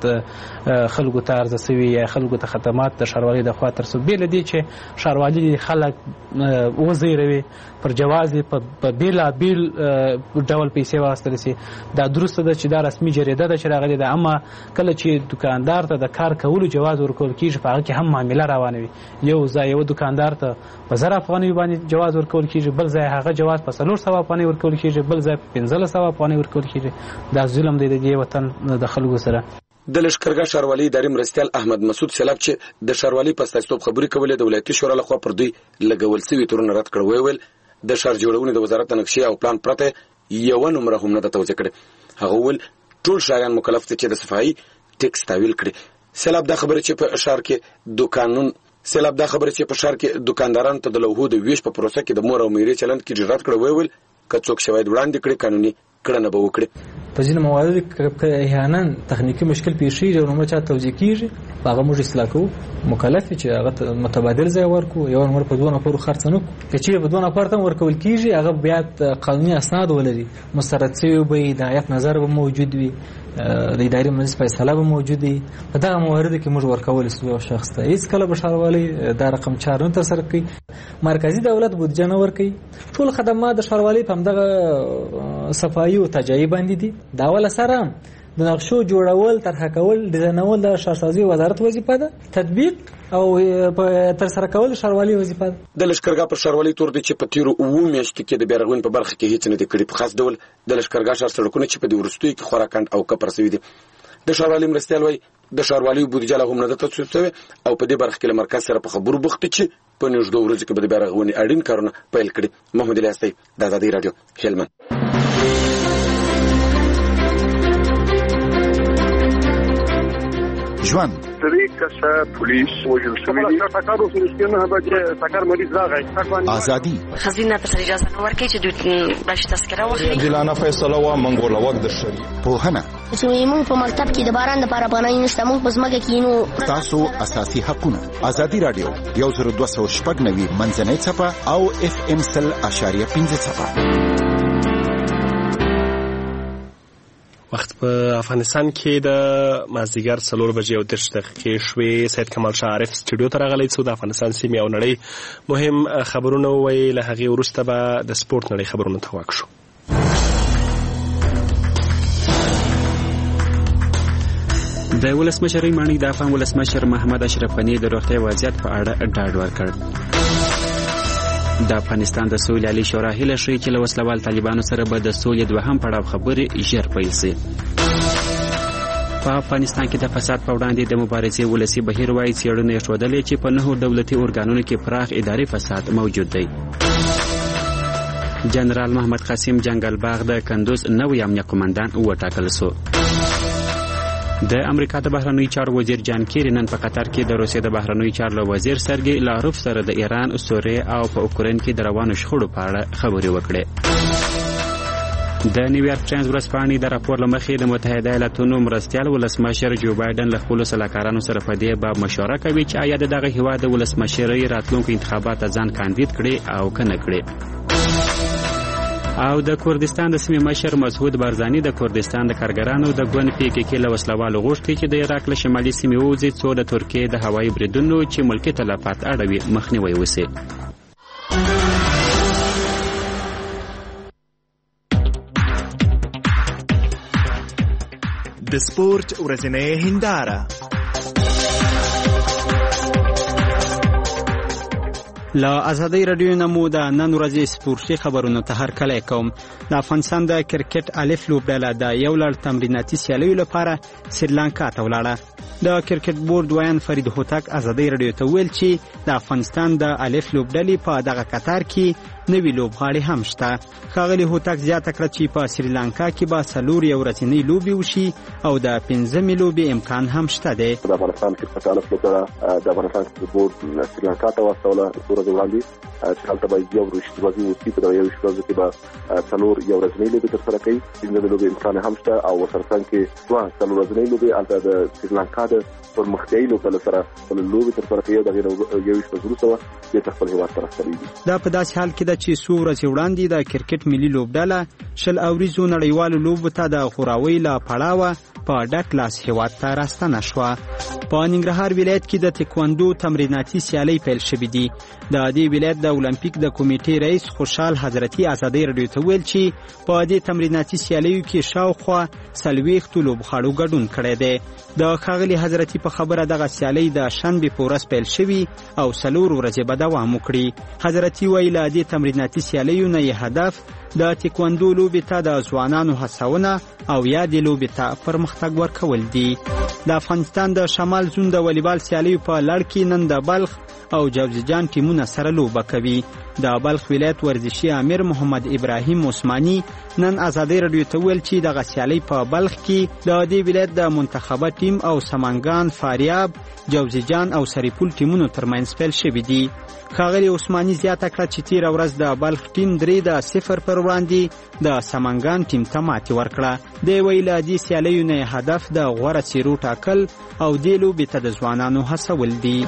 خدمات خلکو ته عرضه سوي یا خلکو ته خدمات د ښاروالۍ د خوا ترسره بې له دې چې ښاروالۍ خلک وزیروي پر جواز په بېلابېل ډول پیسې واخیستل سي. دا درسته ده چې دا رسمي جریده ده چې راغلې ده، اما کله چې دکاندار ته د کار کولو جواز ورکول کېږي په هغه کې هم معامله روانه وي. یو ځای یو دکاندار ته په 1000 افغانۍ باندې جواز ورکول کېږي، بل ځای هغه جواز په 400 افغانۍ ورکول کېږي، بل ځای په 1500 افغانۍ ورکول کېږي. دا ظلم دی د دې وطن د خلکو سره. د لښکرګاه ښاروالۍ اداري مرستیال احمد مسعود سیلاب چې د ښاروالۍ په استازیتوب خبرې کولې د ولایتي شورا لخوا پر دوی لګول سوي تورونه رد کړ. ویل د ښار جوړونې د وزارت نقشې او پلان پرته یوه نمره هم نه ده توزیع کړې. هغه ویل ټول ښاریان مکلف دي چې د صفایي ټیکس تحویل کړي. سیلاب دا خبره چې په ښار کې دکاندارانو ته د لوحو د ویش په پروسه کې د مور او میرې چلند کې رد کړ. ویل که څوک شواهد وړاندې کړي قانوني کړنه به وکړي. په ځینو مواردو کې احیانا تخنیکي مشکل پیښیږي او نمره چا توزیع کېږي، هغه موږ اصلاح کوو. مکلف چې هغه متبادل ځای ورکړو، یو نمبر په 2 نفرو خرڅ نه کړو. که چیرې په 2 نفر ته ورکول کېږي هغه بیا قانوني اسناد ولري، مسترد شوي به د هیات نظر به موجود وي، د اداري مجلس فیصله به موجود وي. په دغه مواردو کې موږ ورکول سو یو شخص ته هیڅ کله به ښاروالۍ دا رقم چار نه ترسره کوي. مرکزی دولت بودجه نه ورکوي. ټول خدمات د ښاروالۍ په همدغه صفایي او تجایي باندې دي. دا ول سره د نقشو جوړول، طرح کول، ډیزاینول د ښارسازي وزارت وظیفه ده، تطبیق او تر سره کول ښاروالۍ وظیفه ده. د لښکرګاه پر ښاروالۍ تور دی چې په تیرو 7 میاشتو کې د بیارغونې په برخه کې هیڅ نه دي کړي. په خاص ډول د لښکرګاه ښار سړکونه چې په دې وروستیو کې خورا کند او کپر شوي دي. د ښاروالۍ مرستیال وایي د ښاروالۍ بودیجه لا هم نه ده تصویب شوې او په دې برخه کې له مرکز سره په خبرو بوخت دي چې په نږدې ورځو کې به د بیارغونې اړین کارونه پیل کړي. محمد الیاس دی، د ازادي راډیو، هلمند. ژوند 3 کسه پولیس وژل شوي دي. ټکر وسو نه به چې ټکر مریض راغی. ازادي خزینه ته اجازه نه ورکړي چې دوی باندې تذکره واخلي. عادلانه فیصله وا منګول وخت د شری. پوهنه چې موږ په مکتب کې د باران لپاره پناه نشته، موږ په ځمکه کې نو تاسو اساسي حقونه. ازادي رادیو 10290 منځنۍ صفه او FM 100.5 صفه. وخت په افغانستان کې د مازدیګر 4 بجې او 10 دقیقې شوې. سید کمال شاه عارف سټوډیو ته راغلی څو د افغانستان سیمې او نړۍ مهم خبرونه وویل. له هغې وروسته به د سپورت نړۍ خبرونو ته واک شو. د ولسمشرۍ ماڼۍ د افغان ولسمشر محمد اشرف غني د روغتیا وضعیت په اړه ډاډ ورکړ. د افغانستان د سولې عالی شورا هیله شوې چې له وسلوال طالبانو سره به د سولې دوهم پړاو خبرې ژر پیل شي. په افغانستان کې د فساد په وړاندې د مبارزې ولسي بهیر وايي څېړنې ښودلې چې په 9 دولتي ارګانونو کې پراخ اداري فساد موجود دی. جنرال محمد قاسم جنگل باغ د کندوز نوی امنیه قومندان وټاکل شو. د امریکا د بهرنیو چارو وزیر جان کیری نن په قطر کې د روسیې د بهرنیو چارو وزیر سرګی لاروف سره د ایران، سوریه او په اوکراین کې د روانو شخړو په اړه خبرې وکړې. د نیویارک ټایمز ورځپاڼې د راپور له مخې د متحده ایالاتونو مرستیال ولسمشر جو بایدن له خپلو سلاکارانو سره په دې باب مشوره کوي چې آیا د دغه هیواد د ولسمشرۍ راتلونکو انتخابات ته ځان کاندید کړي او که نه کړي. او د کردستان د سیمې مشر مسعود بارزانی د کردستان د کارګرانو د ګوند PKK له وسلوالو غوښتي چې د عراق له شمالي سیمې ووځي څو د ترکیې د هوایي بریدونو چې ملکي تلفات اړوي مخنیوی وشي. د سپورت ورځنۍ هنداره. له ازادۍ رادیو نه مو د نن ورځې سپورتي خبرونو ته هرکلی کوم. د افغانستان د کرکټ الف لوبډله د یو لړ تمریناتي سیالیو لپاره سریلانکا ته ولاړه. د کرکټ بورډ ویان فرید هوتک ازادۍ رادیو ته ویل چې د افغانستان د الف لوبډلې په دغه قطار کې نوي لوبغاړي هم شته. ښاغلي هوتک زیاته کړه چې په سریلانکا کې به 4 ورځنۍ لوبې وشي او د 5مې لوبې امکان هم شته دی. د افغانستان کرکټ الف لوبډله د افغانستان کرکټ بورډ سریلانکا ته واستوله ورځ وړاندې چې هلته به یو ورځ وسی په یو ورځ کې به 4 ورځنۍ لوبې ترسره کوي. د لوبې امکان هم شته او ورسره کې 4 ورځنۍ لوبې هلته د سریلانکا د پرمختیایي لوبډلو سره خپل لوبې ترسره کوي. دغه یو ورځ وروسته بیرته خپل هیواد ته راستنیږي. دا په داسې حال کې ده چې څو ورځې وړاندې د کرکټ ملي لوبډله 20 اوریزو نړیوالو لوبو ته د غوراوۍ له پړاوه په ډک لاس هیواد ته راستنه شوه. په ننګرهار ولایت کې د تکواندو تمریناتي سیالۍ پیل شوې دي. د دې ولایت د اولمپیک د کمیټې رئیس خوشحال حضرتي ازادۍ رادیو ته ویل چې په دې تمریناتي سیالیو کې شاوخوا 40 لوبغاړو ګډون کړی دی. د ښاغلي حضرتي په خبره دغه سیالۍ د شنبې په ورځ پیل شوي او 4 ورځې به دوام وکړي. حضرتي وایي له دې تمریناتي سیالیو نه یې هدف د تکواندو لوبې ته د ځوانانو هڅونه او یا د لوبې ته پرمختګ ورکول دي. د افغانستان د شمال زون د والیبال سیالیو په لړ کې نن د بلخ او جوزجان ټیمونه سره لوبه کوي. د بلخ ولایت ورزشي امیر محمد ابراهیم عثماني نن ازادۍ رادیو ته ویل چې دغه سیالۍ په بلخ کې د دې ولایت د منتخبه ټیم او سمنګان، فاریاب، جوزجان او سریپول ټیمونو ترمنځ پیل شوي دي. ښاغلي عثماني زیاته کړه چې تېره ورځ د بلخ ټیم 3-0 پر وړاندې د سمنګان ټیم ته ماتې ورکړه. دی وایي له دې سیالیو نه هدف د غوره څېرو ټاکل او دې لوبې ته د ځوانانو هڅول دي.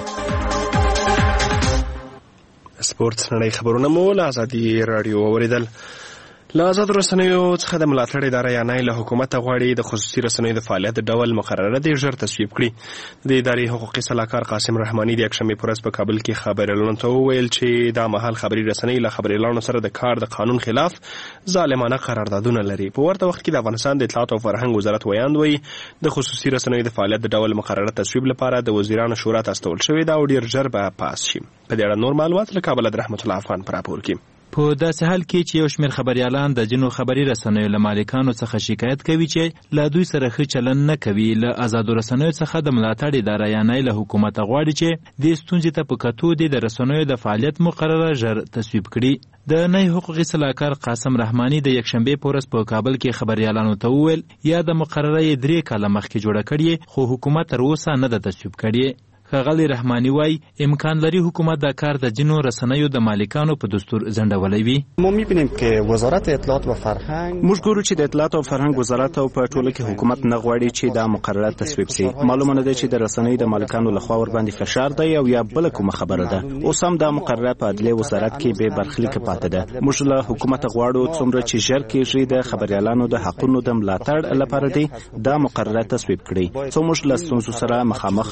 سپورت نړۍ خبرونه مو له ازادي رادیو اوریدل. له آزاد رسنیو څخه د ملاتړ اداره یانای له حکومت غواړي د خصوصي رسنیو د فعالیت ډول مقرره د ژر تصویب کړي. د ادارې حقوقي سلاکار قاسم رحماني د یکشنبې په ورځ په کابل کې خبريالانو ته وویل چې دا مهال خبري رسنۍ له خبريالانو سره د کار د قانون خلاف ظالمانه قراردادونه لري. په ورته وخت کې د افغانستان د اطلاعات او فرهنګ وزارت ویاند وایي د خصوصي رسنیو د فعالیت ډول مقرره تصویب لپاره د وزیرانو شورا ته استول شوې ده او ډیر ژر به پاس شي. په دې اړه نور معلومات له کابل د رحمت الله افغان پر راپور کې. په داسې حال کې چې یو شمېر خبریالان د ځینو خبري رسنیو له مالکانو څخه شکایت کوي چې له دوی سره ښه چلند نه کوي. له آزادو رسنیو څخه د ملاتړ اداره یعنې له حکومته غواړي چې دې ستونزې ته په کتو د رسنیو د فعالیت مقرره ژر تصویب کړي. د نهي حقوقي سلاکار قاسم رحماني د یکشنبې په ورځ په کابل کې خبریالانو ته وویل یا د مقرره یې 3 کاله مخکې جوړه کړې خو حکومت تر اوسه نه ده تصویب کړې. ښاغلی رحماني وایي امکان لري حکومت دا کار د ځینو رسنیو د مالکانو په دستور ځنډولی وي. ما می‌بینیم که وزارت اطلاعات و فرهنگ موږ ګورو چې د اطلاعات او فرهنګ وزارت او په ټوله کې حکومت نه غواړي چې دا مقرره تصویب شي. معلومه نه ده چې د رسنیو د مالکانو لخوا ور باندې فشار دی او یا بل کومه خبره ده. اوس هم دا مقرره په عدلیه وزارت کې به برخلیک پاتې ده. موږ له حکومت غواړو څومره چې ژر کېږي د خبریالانو د حقونو د ملاتړ لپاره دی دا مقرره تصویب کړي څو موږ له ستونزو سره مخامخ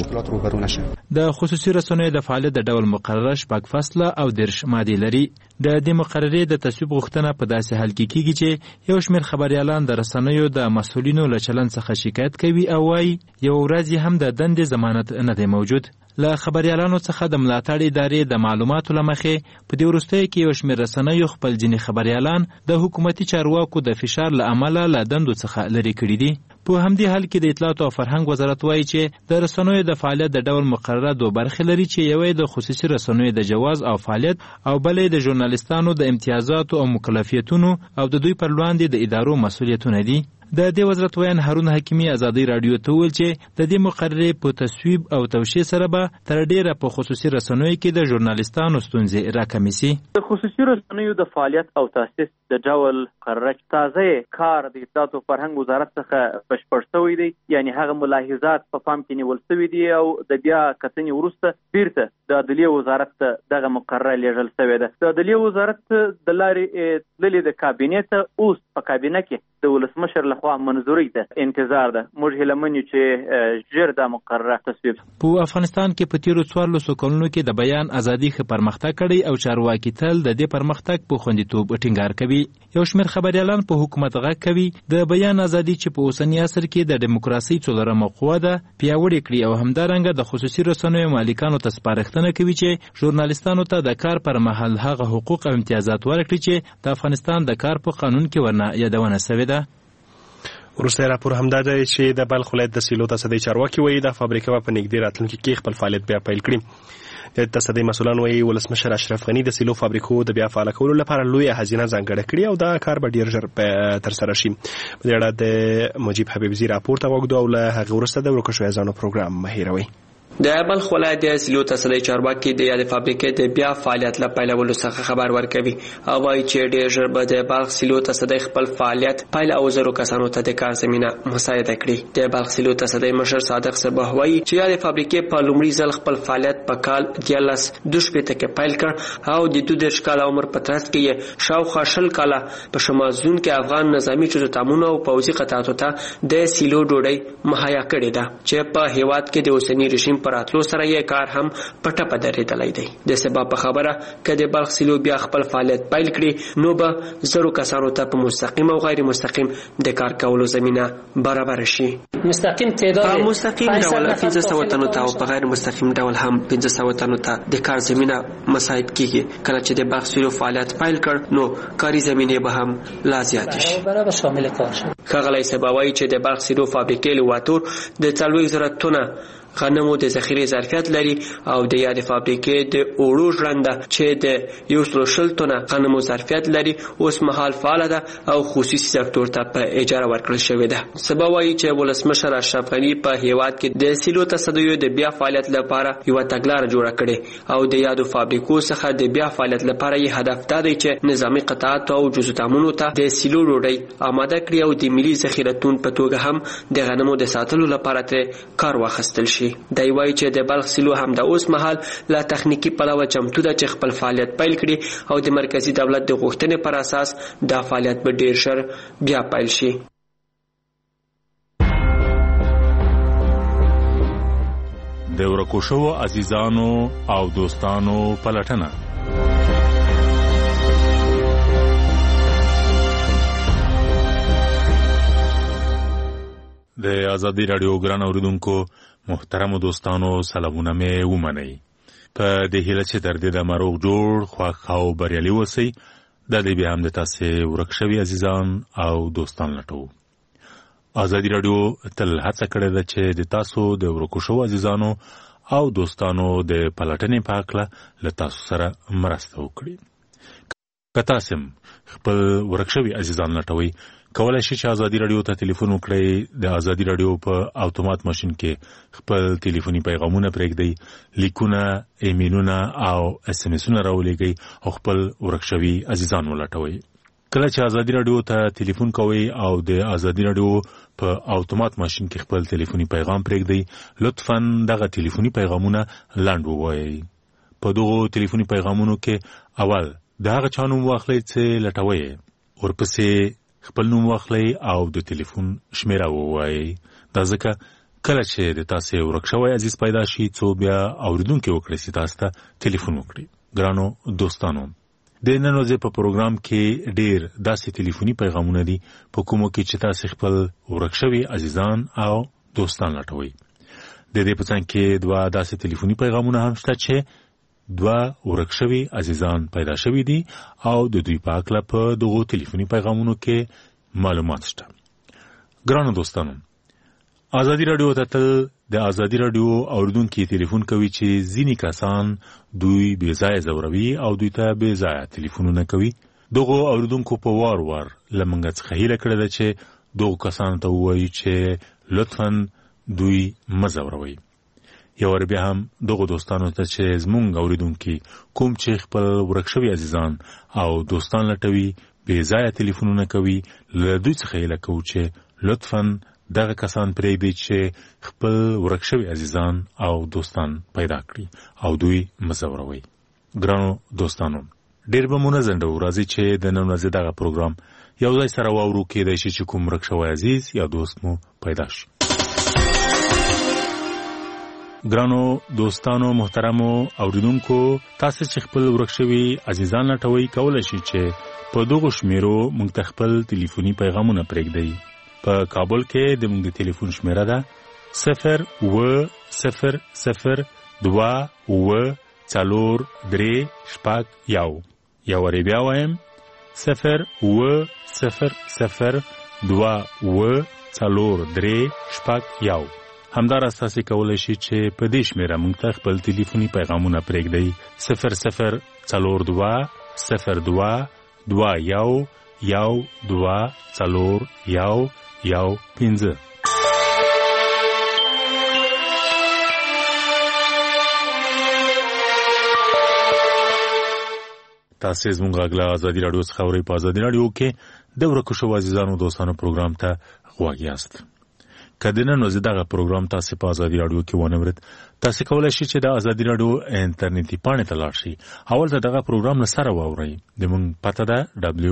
نسو. د خصوصي رسنیو د فعالیت د ډول مقرره 6 فصله او 10 مادې لري. د دې مقررې د تصویب غوښتنه په داسې حال کې کیږي چې یو شمېر خبریالان د رسنیو د مسؤلینو له چلند څخه شکایت کوي او وايي یو ورځ هم د دندې ضمانت نه دی موجود. له خبریالانو څخه د ملاتړ ادارې د معلوماتو له مخې په دې وروستیو کې یو شمېر رسنیو خپل ځینې خبریالان د حکومتي چارواکو د فشار له امله له دندو څخه لرې کړي دي. په همدې حال کې د اطلاعات او فرهنګ وزارت وایي چې د رسنیو د فعالیت د ډول مقرره 2 برخې لري چې یوې د خصوصي رسنیو د جواز او فعالیت او بلې د ژورنالیستانو د امتیازاتو او مکلفیتونو او د دوی پر وړاندې د ادارو مسؤلیتونه دي. د دې وزارت ویان هارون حکیمي ازادي رادیو ته ویل چې د دې مقررې په تصویب او توشیح سره به تر ډیره په خصوصي رسنیو کې د ژورنالیستانو ستونزې راکمې شي. د خصوصي رسنیو د فعالیت او تاسیس د ډول مقرره تازه کار د اطلاعات او فرهنګ وزارت څخه بشپړ شوی دی. یعنی هغه ملاحظات په پام کې نیول شوي دي او د بیا کتنې وروسته بیرته د عدلیه وزارت ته دغه مقرره لیږل شوې ده. د عدلیه وزارت د لارې تللې د کابینې ته اوس په کابینه کې د ولسمشر لخوا منظوري ته انتظار ده. موږ هیله من یو چې ژر دا مقرره تصویب. په افغانستان کې په تیرو 14 کلونو کې د بیان ازادي ښه پرمختګ کړی او چارواکي تل د دې پرمختګ په خوندیتوب ټینګار کوي. یو شمېر خبریالان په حکومت غږ کوي د بیان ازادي چې په اوسني عصر کې د دیموکراسي څلورمه قوه ده پیاوړې کړي او همدارنګه د خصوصي رسنیو مالکانو ته سپارښتنه کوي چې ژورنالیستانو ته د کار پر مهال هغه حقوق او امتیازات ورکړي چې د افغانستان د کار په قانون کې ورنه یادونه شوې ده. وروستی راپور همدا دی چې د بلخ ولایت د سیلو تصدۍ چارواکي وایي دا فابریکه به په نږدې راتلونکي کې خپل فعالیت بیا پیل کړي. د تصدۍ مسؤلان وایي ولسمشر اشرف غني د سیلو فابریکو د بیا فعال کولو لپاره لویه هزینه ځانګړې کړې او دا کار به ډیر ژر ترسره شي. په دې اړه د مجیب حبیبزي راپور ته وګورو او له هغې وروسته د ورکو شویو ځانو پروګرام مه هیروئ. د بلخ ولایت د سیلو تصدۍ چارواکي د یادې فابریکې د بیا فعالیت له پیلولو څخه خبر ورکوي او وایي چې ډېر ژر به د بلخ سیلو تصدۍ خپل فعالیت پیل او زرو کسانو ته د کار زمینه مساعده کړي. د بلخ سیلو تصدۍ مشر صادق صباح وایي چې یادې فابریکې په لومړي ځل خپل فعالیت په کال 1922 کې پیل کړ او د 22 کال عمر په ترڅ کې شاوخوا 20 کاله په شمال زون کې افغان نظامی چوتامونو او پوځي قطعاتو ته د سیلو ډوډۍ مهیا کړې ده چې په هیواد کې د اوسنی رژیم پر راتلو سره یې کار هم پټه په درېدلی دی. د سبا په خبره که د بلخ سیلو بیا خپل فعالیت پیل کړي نو به زرو کسانو ته په مستقیم او غیر مستقیم د کار کولو زمینه برابر شي. مستقیم تعداد په مستقیم ډول 1500 تنو ته او په غیر مستقیم ډول هم 1500 تنو ته د کار زمینه مساعد کیږي. کله چې د بلخ سیلو فعالیت پیل کړ نو کاري زمینه به هم لا زیات شي. برابر شامل کار شي. ښاغلی سباوي چې د بلخ سیلو فابریکې لواتور د 40,000 تنه غنمو د ذخیرې ظرفیت لري او د یادې فابریکې د اوړو ژرنده چې د 120 تنه غنمو ظرفیت لري اوس مهال فعاله ده او خصوصي سکتور ته په اجاره ورکړل شوې ده. سبا وایي چې ولسمشر اشرف غني په هیواد کې د سیلو تصدیو د بیا فعالیت لپاره یو تګلاره جوړه کړې او د یادو فابریکو څخه د بیا فعالیت لپاره یې هدف دا دی چې نظامی قطعات او جزئیاتونو ته د سیلو ډوډۍ آماده کړي او د ملي ذخیرتون په توګه هم د غنمو د ساتلو لپاره تر کار واخیستل شي. دی وایي چې د بلخ سیلو هم د اوس مهال لا تخنیکی پلوه چمتو ده چې خپل فعالیت پیل کړي او د مرکزی دولت د غوښتنې پر اساس دا فعالیت به ډیر ژر بیا پیل شي. د ورکو شوو عزیزانو او دوستانو پلټنه د آزادی رادیو ګران اوریدونکو محترم دوستانو سلامونه مې ومنئ. په دې هیله چې تر دې دمه روغ جوړ خوښ او بریالي اوسئ. دا دی بیا هم د تاسې ورک شوي عزیزان او دوستان لټوو. ازادي راډیو تل هڅه کړې ده چې د تاسو د ورکو شوو عزیزانو او دوستانو د پلټنې په هکله له تاسو سره مرسته وکړي. که تاسو خپل ورک شوي عزیزان لټوئ، کولای شئ چې ازادي راډیو ته ټلیفون وکړئ. د ازادي راډیو په اتومات ماشین کې خپل ټلیفوني پیغامونه پرېږدئ، لیکونه، ایمیلونه او اس ام اسونه راولېږئ او خپل ورک شوي عزیزان ولټوئ. کله چې ازادي راډیو ته ټلیفون کوئ او د ازادي راډیو په اتومات ماشین کې خپل ټلیفوني پیغام پرېږدئ، لطفاً دغه ټلیفوني پیغامونه لنډ ووایئ. په دغو ټلیفوني پیغامونو کې اول د هغه چا نوم واخلئ چې لټوئ، ورپسې خپل نوم واخلئ او د ټلیفون شمیره ووایئ. دا ځکه کله چې د تاسې ورک شوی عزیز پیدا شي، څو بیا اورېدونکي وکړئ چې تاسو ته ټلیفون وکړي. ګرانو دوستانو، د نن ورځې په پروګرام کې ډېر داسې ټلیفوني پیغامونه دي په کومو کې چې تاسې خپل ورک شوي عزیزان او دوستان لټوئ. د دې په څنګ کې دوه داسې ټلیفوني پیغامونه هم شته چې دوه ورک شوي عزیزان پیدا شوي دي او د دوی په هکله په دغو ټلیفوني پیغامونو کې معلومات شته. ګرانو دوستانو، ازادي راډیو ته تل د ازادي راډیو اوریدونکي ټلیفون کوي چې ځینې کسان دوی بې ځایه ځوروي او دوی ته بې ځایه ټلیفونونه کوي. دغو اوریدونکو په وار وار له موږ څخه هیله کړې ده چې دغو کسانو ته ووایي چې لطفاً دوی مه ځوروئ. یو ور بیا هم دغو دوستانو ته چې زمونږ اوریدونکي کوم چې خپل ورک شوي عزیزان او دوستان لټوي، بې ځایه ټلیفونونه کوي، له دوی څخه هیله کوو چې لطفاً دغه کسان پرېږدئ چې خپل ورک شوي عزیزان او دوستان پیدا کړي او دوی مه ځوروئ. ګرانو دوستانو، ډېر به مو نه ځنډوو، راځئ چې د نن ورځې دغه پروګرام یو ځای سره واورو. کېدای شي چې کوم ورک شوی عزیز یا دوست مو پیدا شي. ګرانو دوستانو، محترمو اوریدونکو، تاسو چې خپل ورک شوي عزیزان لټوئ، کولای شئ چې په دغو شمیرو موږ ته خپل ټلیفوني پیغامونه پرېږدئ. په کابل کې د موږ د ټلیفون شمیره ده 0800243 یو وری بیا وایم 0800243 همدار اساسي کولای شي چې په دې شمیره موږ ته خپل ټلیفوني پیغامونه پرېږدئ. 0022221 تاسو زموږ غږ ازادي راډیو څخه اورئ. په ازادي راډیو کې د ورکو شوو عزیزانو دوستانو پروګرام ته غوږ یاست. که د نن ورځې دغه پروګرام تاسو په ازادي راډیو کې ونه اورئ، تاسو کولی شئ چې د ازادي راډیو انټرنیټي پاڼې ته لاړ شئ او هلته دغه پروګرام له سره واورئ. زموږ پته ده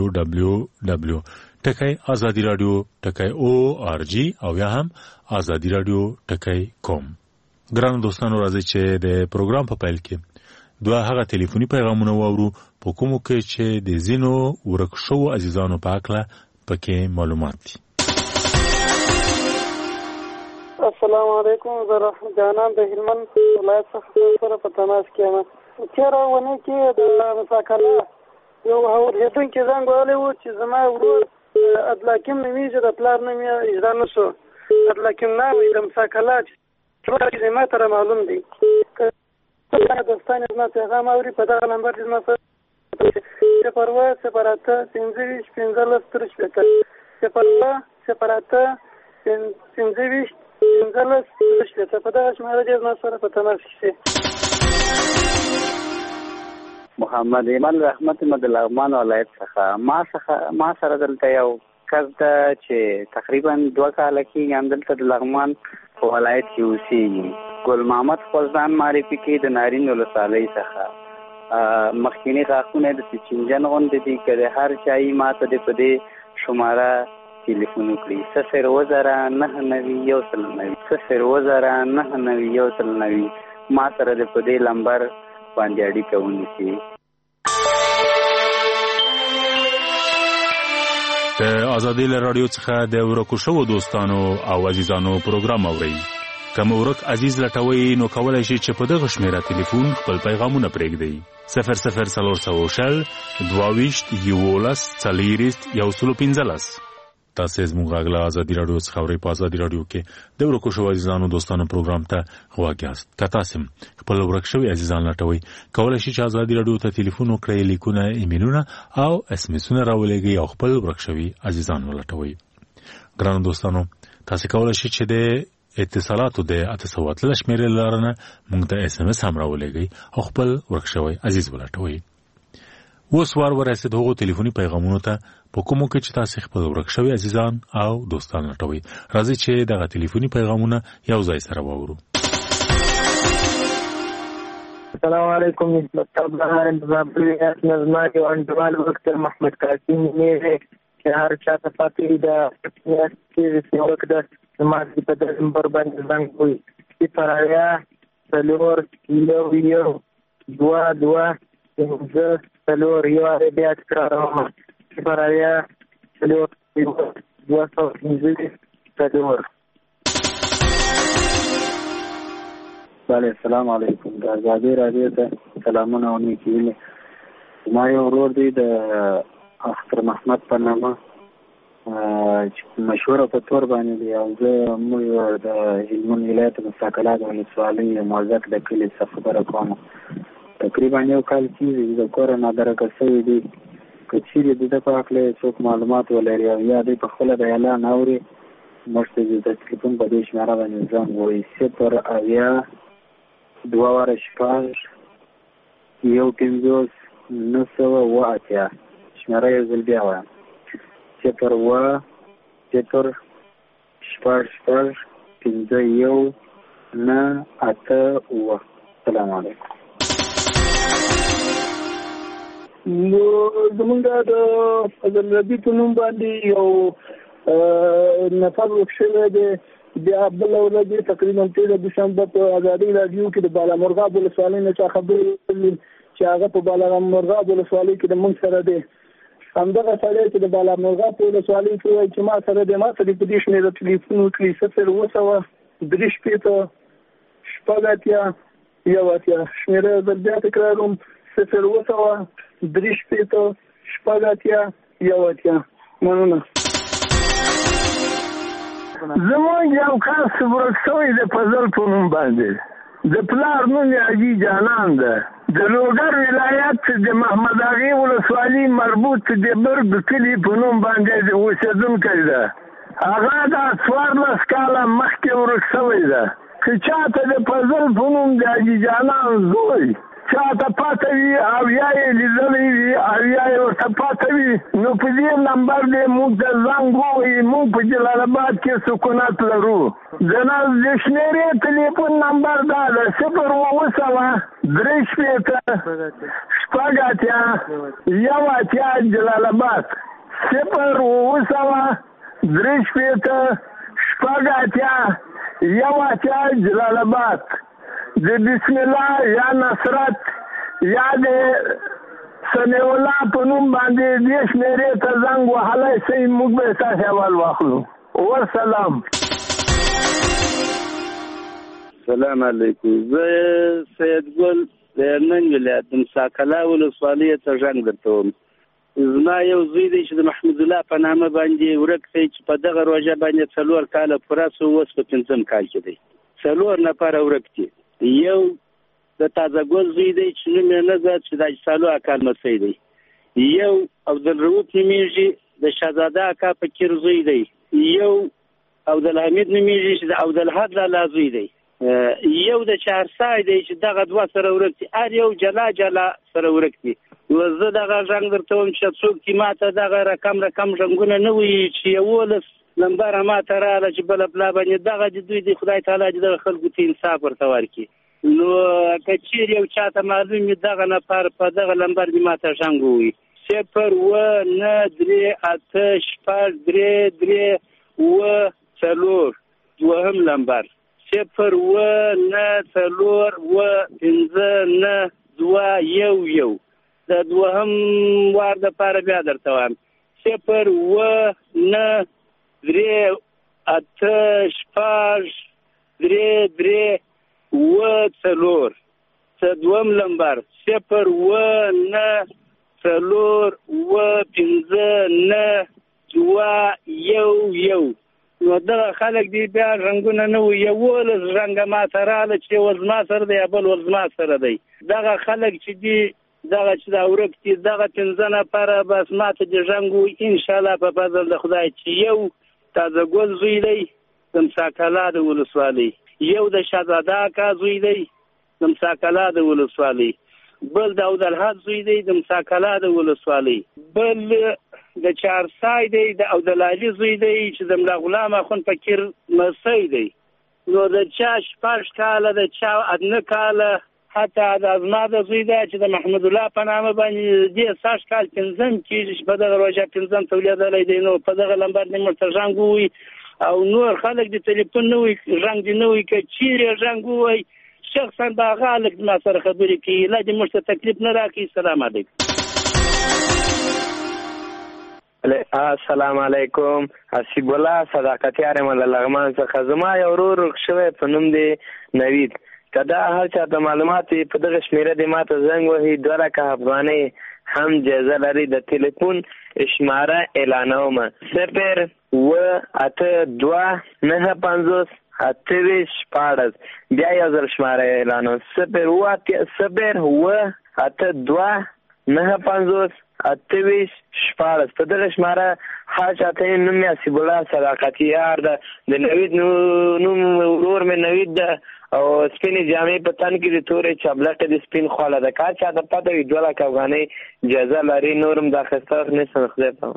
www.azadiradio.org او یا هم azadiradio.com. ګرانو دوستانو، راځئ چې د پروګرام په پیل کې دوه هغه ټلیفوني پیغامونه واورو په کومو کې چې د ځینو ورک شوو عزیزانو په هکله پکې معلومات دي. السلام علیکم. زه رحمت جانان د هلمند ولایت څخه سره په تماس کې یم. تېره اونۍ کې د مساکله یو اورېدونکي زنګ وهلی و چې زما ورور عبدالحکیم نومیږي، د پلار نوم یې اجرا نه شو. عبدالحکیم ناوی د مساکله چې ما ته معلوم دی. دوستان زما پیغام اوري په دغه نمبر چې زما سره 0 په دغه شمېره دې زما سره په تماس کې شي. محمد ایمان رحمت د لغمان ولایت څخه ما سره دلته یو کس ده چې تقریبا 2 کاله کېږي همدلته د لغمان په ولایت کې اوسېږي. ګل محمد خپل ځان معرفي کوي د نارین ولسوالۍ څخه. مخکیني غاښونه د چنجن غوندې دي. که د هر چایي ما ته د په دې شماره ټلیفون وکړي 02099 ما سره د په دې لمبر باندې اړیکه ونیسي. د ازادي راډیو څخه د ورکو شوو دوستانو او عزیزانو پروګرام اورئ. که مو ورک عزیز لټوي نو کولای شي چې په دغه شمیره ټلیفون خپل پیغامونه پرېږدئ 00401111 تاسو زموږ غاغلا ازادي رادیو څخه اورئ په ازادي رادیو کې د ورکو شو عزیزانو دوستانو پروګرام ته غواګیاست کتا سم خپل ورک شوی عزیزان لټوي کولای شي چې ازادي رادیو ته ټلیفون وکړئ لیکونه ایمیلونه او اس ام اسونه راولېږئ او خپل ورک شوی عزیزان ولټوي ګرانو دوستانو تاسو کولای شئ چې د اتصالاتو د 800 شمیرې لارنه موږ ته اس ام اس هم راولېږئ او خپل ورک شوی عزیز ولټوي اوس ورسېد هغو ټلیفوني پیغامونو ته په کومو کې چې تاسو خپل ورک شوی عزیزان او دوستان لټوي راځي چې دغه ټلیفوني پیغامونه یو ځای سره واورو السلام علیکم مطلب زابریات نظمات او انډوال وخت محمد قاسم میره چې هر چا ته پاتې ده چې وخت د سماجي په دمبر باندې څنګه کوي چې پرایا څلور یو دوا زه څلور یو بیا کاروم پرایا څلور 250 څلور بله السلام علیکم د ازادي رادیو ته سلامونه او نیکی ویلې ما یو ورور دی د اختر محمد په نامه مشهوره په تور باندې دی او زه موږ د هلمند ولایت مساکلات ولسوالۍ موظف د کلي څخه خبره کوم تقریبا یو کال کېږي د کور نه درکه شوی دی که چیرې د ده په هکله څوک معلومات ولري او یا دی په خپله د اعلان اوري موږ ته د ټلیفون په دې شمېره باندې زنګ ووایي 0 شمېره یو ځل بیا وایم 0 السلام علیکم نو زمونږ د فضل ربی په نوم باندې یو نفر وکشوی دی بیا بل ولدي تقریبا 13 دوشنبه په ازادي رادیو کې د بالامرغاب ولسوالۍ نه خبرې چې هغه په بالامرغاب ولسوالۍ کې د مونږ سره دی همدغه سړی چې د بالامرغاب ولسوالۍ کې وایي چې ما سره دی ما سره په دې شمېره ټلیفون وکړي 0 شمېره زه بیا تکراروم 0 مننه زمونږ یو کس ورک شوی د فضل په نوم باندې د پلار نوم یې حاجي جانان ده د لوګر ولایت د محمد اغې ولسوالۍ مربوط د برګ کلي په نوم باندې اوسېدونکی ده هغه د 14 کاله مخکې ورک شوی ده که چاته د فضل په نوم د حاجي جانان زوی چاته پاته وي او یا یې لیدلی وي او یا یې ورته پاته وي نو په دې نمبر دی موږ ته زنګ ووایي موږ په جلال آباد کې سکونت لرو د شمېرې ټلیفون نمبر دا ده 0 جلال آباد 0 جلال آباد د بسم الله یا نصرت یا د سمیع الله په نوم باندې دې شمېرې ته زنګ وهلی شئ موږ به ستاسې احوال واخلو والسلام سلام علیکم زه سید ګل د هلمند ولایت د مساکلا ولسوالۍ ته زنګ درته وم زما یو زوی دی چې د محمود الله په نامه باندې ورک دی چې په دغه روژه باندې 4 کاله پوره شو اوس په 5 کال کې دی 4 نفره ورک دي یو د تازه ګل زوی دی چې نوم یې نظر چې د سالو اکال مسۍ دی یو عبدالرؤف نومیږي د شهزاده اکا فقیر زوی دی یو عبدالحمید نومیږي چې د عبدالحد لالا زوی دی یو د چهارسای دی چې دغه دوه سره ورک دي هر یو جلا سره ورک دي زه دغه رنګ درته وم چې څوک چې ما ته دغه رقم رنګونه نه وایي چې 11 نمبر ما ته راغله چې بله پلا باندې دغه د دوی د خدای تعالی د دغه خلکو ته انصاف ورته ورکړي نو که چیرې یو چاته معلوم وي دغه نفر په دغه نمبر دې ما ته زنګ ووایي 0 دوهم نمبر 0 د دوهم وار د پاره بیا درته وایم 0 9 3 8 6 3-3-4 دوم نمبر 0-9-4-5-9-2-1. نو دغه خلک دی بیا رنگونه نه وي، یولس رنګه ماته راله چې یو زما سره دی بل ول زما سره دی. دغه خلک چې دي دغه چې دا ورک دي دغه 15 نفره بس ماته د رنګ وي انشاءالله په فضل د خدای چې یو تازه ګل زوی دی د مساکلا د ولسوالۍ، یو د شهزاده اکا زوی دی د مساکلا د ولسوالۍ، بل د اودالحد زوی دی د مساکلا د ولسوالۍ، بل د چارسای دی د اودلالي زوی دی چې د ملا غلام اخون فقیر مسی دی. نو د چا 6 کاله د چا 9 کاله حتی د ازما د زوی دی چې د محمد الله په نامه باندې د 6 کال 15 چې په دغه روژه 15 تولیدلی دی. نو په دغه لمبر نه مرته رنګ وي او نور خلک د ټلیفون نه وي رنګ دی نه وي که چیرې رنګ وي شخصا به هغه هلک ما سره خبرې کوي لا دې موږ ته تکلیف نه راکوي. سلام علیکم. السلام علیکم. حسیب الله صداقتیار من لغمان څخه. زما یو ورور شوی په نوم دی نوید. کدا هر چا ته معلومات په دغه شمیره دی ماته زنګ وهي 2 لک افغانۍ هم جایزه لري. د ټلیفون شماره اعلانوم 0-2-9-50-28-14. بیا یو ځل شماره اعلانوم 0-2-9-50-28-14. په دغه شماره هر چاته نوم یې حسیب الله صداقتیار ده. د نوید نوم ورور مې نوید ده او سپینې جامې په تن کې د تورې چابلکه د سپین خواله ده. کار چاته پته وي 2 لک افغانۍ جایزه لري. نورم د اخیسته نه څه خدای ته.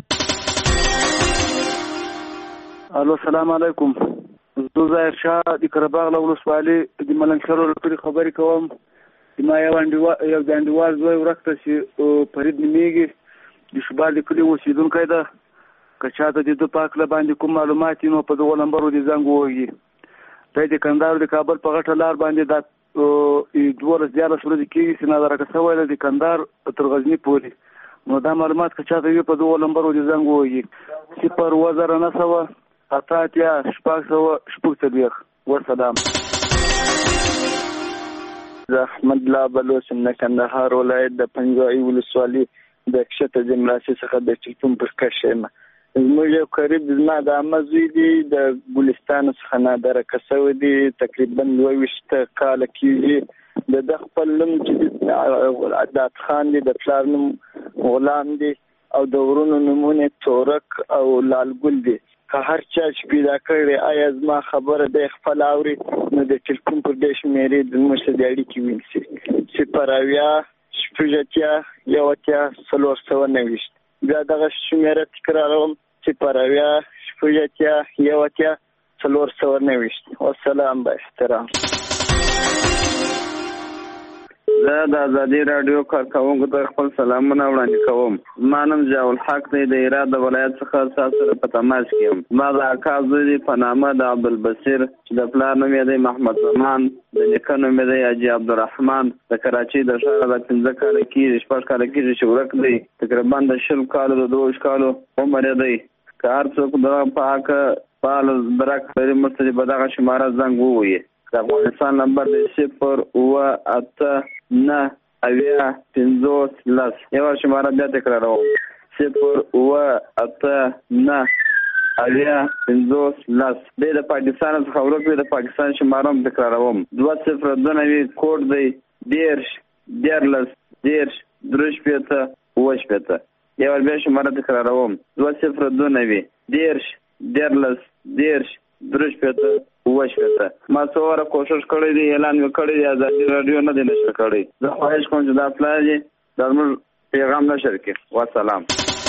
الو السلام علیکم. زه ظاهر شاه د قرهباغ له ولسوالۍ د ملنګ شرو لپاره خبرې کوم. ما یو انډیوال زوی ورکته چې فرید نومیږي د شوبال د کلي اوسېدونکی ده. که چاته د ده په هکله باندې کوم معلومات وي نو په دغو نمبرو دې زنګ ووهي. دی د کندهار د کابل په غټه لار باندې دا 12-14 ورځې کېږي چې نادرکه شوی ده د کندهار تر غزني پورې. نو دا معلومات که چاته وي په دغو نمبرو دې زنګ ووهي 0-9-88-640. وسلام. احمد الله بلوچ د کندهار ولایت د پنجوایي ولسوالۍ د کښته جملاسي څخه د ټلیفون پر کش یم. زموږ یو قریب زما د عمه زوی دی د ګلستان څخه نادرکه شوی دی تقریبا 22 کاله کېږي. د ده خپل نوم چې عداد خان دی، د پلار نوم غلام دی او د ورونو نومونه تورک او لالګل دی. که هر چا چې پیدا کړی آیا زما خبره دی خپل اوري نو د ټلیفون پر دې شمېرې زموږ سره د اړیکې ونیسي 0-8-4-19. بیا دغه شمېره تکراروم 0-8-4-19. والسلام با احترام. زه د ازادي راډیو کارکوونکو ته خپل سلامونه وړاندې کوم. زما نوم ضیاء الحق دی، د هرات د ولایت څخه تاسو سره په تماس کې یم. زما د اکا زوی دی په نامه د عبدالبصیر چې د پلار نوم یې دی محمد زمان، د نیکه نوم یې دی حاجي عبدالرحمن. د کراچۍ د ښاره د 15 کاله کېږي 6 کاله کېږي چې ورک دی. تقریبا د 20 کالو د 22 کالو عمر یې دی. که هر څوک دغه په حقه فعال درک لري موږ ته به دغه شماره زنګ ووهي. د افغانستان نمبر دی 0-8-9-50-15. یو شماره بیا تکراروم 0-8-9-50-15. دی د پاکستان څخه ورک دی. د پاکستان شماره هم تکراروم 2029 کوډ دی 10-13-13-15. یو بیا شماره تکراروم 2029-13-13-15. ما څو واره کوشش کړی دی، اعلان مې کړی دی، ازادي راډیو نه دی نشر کړی. زه خواهش کوم چې دا پلار دی دا زموږ پیغام نشر کړي. وسلام.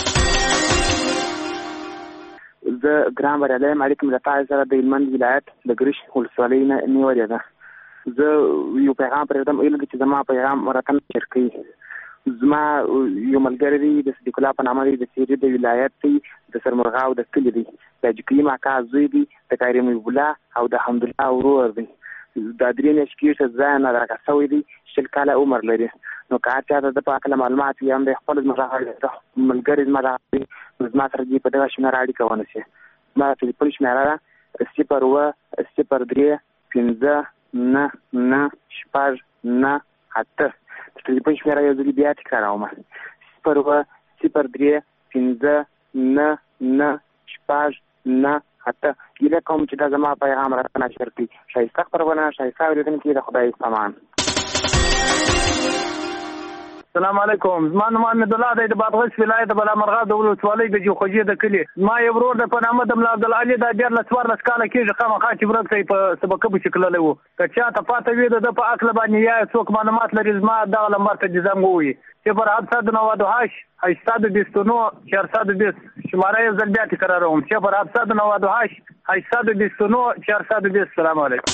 زه ګران بریالی یم. اړیکه مې له تاسو سره د هلمند ولایت د ګرشک ولسوالۍ نه نیولې ده. زه یو پیغام پرېږدم ایله چې زما پیغام راته نشر کړي. زما یو ملګری دی د صدیق الله په نامه دی، د سیرې د ولایت دی، د سرمرغاو د کلي دی، د حاجي کریم اکا زوی دی، د کریم الله او د حمدالله ورور دی. دا 3 میاشتې کېږي ځای نادرکه شوی دی، 20 کاله عمر لري. نو که هر چا ته د په هکله معلومات وي هم د خپل ملګري زما دغه دی نو زما سره دې په دغه شمېره اړیکه ونیسي. زما ټلیفون شمېره ده 0-8-4-19-50-28-14. د ټلیفون شمیره یو ځل بیا تکراروم 003599698 ګیله کوم چې دا زما پیغام راته نشر کړي. ښایسته خپرونه، ښایسته اورېدونکي، د خدای سامان. السلام علیکم. زما نوم حمید الله دی، د بادغیس ولایت د بلامرغاب د ولسوالۍ د جوخجي د کلي. زما یو ورور د په نامه د ملا عبدالعلي دا 14 کاله کېږي خامخا چې ورک دی په سبقه چې تللی و. که چاته پاته وي د ده په عقله باندې یا څوک معلومات لري زما دغه لمبر ته د زنګ ووایي 0798 829 420. شماره یو ځل بیا تکراروم 0798 829 420. السلام علیکم.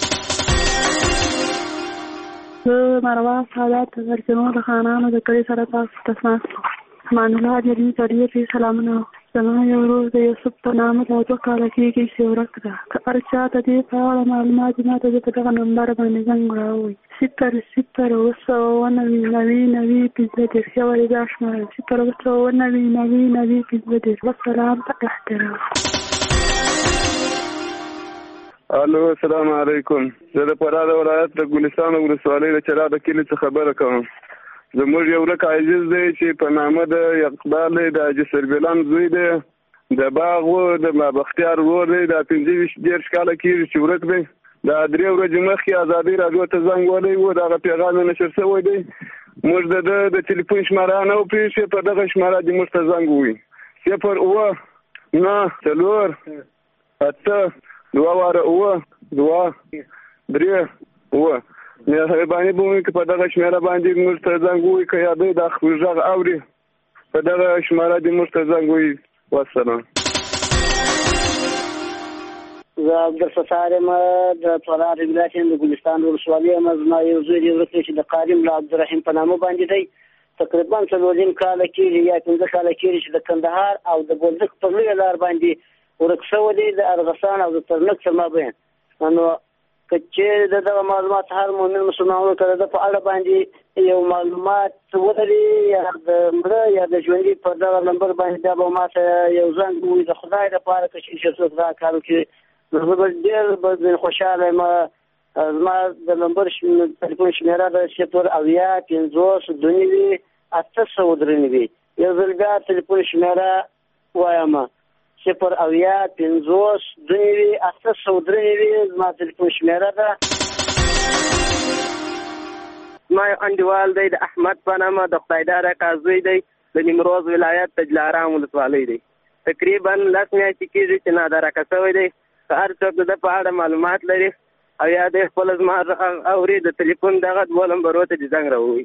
مروه سعادت ورجنو د خانانو د کړي سره تاسو ته مان الله دې دې سلامونه. زما یو ورور د یوسف په نامه د 2 کاله کېږي چې ورک ده. که هر چا ته دې په اړه معلومات ماته په دغه نمبر باندې زنګ راوړئ 0099915 والسلام احترام. الو السلام علیکم. زه د فراه ولایت د ګلستان ولسوالۍ د چرا د کلي څخه خبره کوم. زموږ یو ورک عزیز دی چې په نامه د اقبال د جسر بلان زوی دی، د باغ و د بختیار ورور دی، د 15 کاله کېږي چې ورک دی. د 3 ورځې مخکې ازادي راډیو ته زنګ وهلی و، دغه پیغام یې نشر شوی دی. موږ د ټلیفون شماره نه وپېښې، په دغه شماره دې موږ ته زنګ ووایي 08948 2 مهرباني به وکړئ په دغه شماره باندې موږ ته زنګ ووایي. که یا دوی دا غږ اوري په دغه شماره دې موږ ته زنګ ووایي. والسلام. زه عبدالستار یم د فراه ولایت د ګلستان ولسوالۍ یم. زما یو زوی دی ورک چې د قاري ملا عبدالرحیم په نامه باندې دی. تقریبا 4 کاله کېږي یا 15 کاله کېږي چې د کندهار او د بولدک په لویه لار باندې ورک شوی دی د ارغسان او د ترنک تر مابین. نو که چې دغه معلومات هر مؤمن مسلمانانو ته د په اړه باندې یو معلومات ولري یا د مړه یا د ژوندي په دغه نمبر باندې دا به ماته یو زنګ ووایي د خدای لپاره که چې څوک دا کار وکړي. زه به ډېر خوشحاله یم. زما د نمبر تلیفون شمېره ده 080529893. یو ځل بیا تلیفون شمېره وایم 080529893 زما تلیفون شمېره ده. زما یو انډیوال دی د احمد په نامه د خدایدار اکا زوی دی د نیمروز ولایت د جلارام ولسوالۍ دی. تقریبا 10 میاشتې کېږي چې نادرکه شوی دی. که هر څوک د په اړه معلومات لري او یا د خپل زما اوري د تلیفون دغه 2 نمبرو ته د زنګ راووایي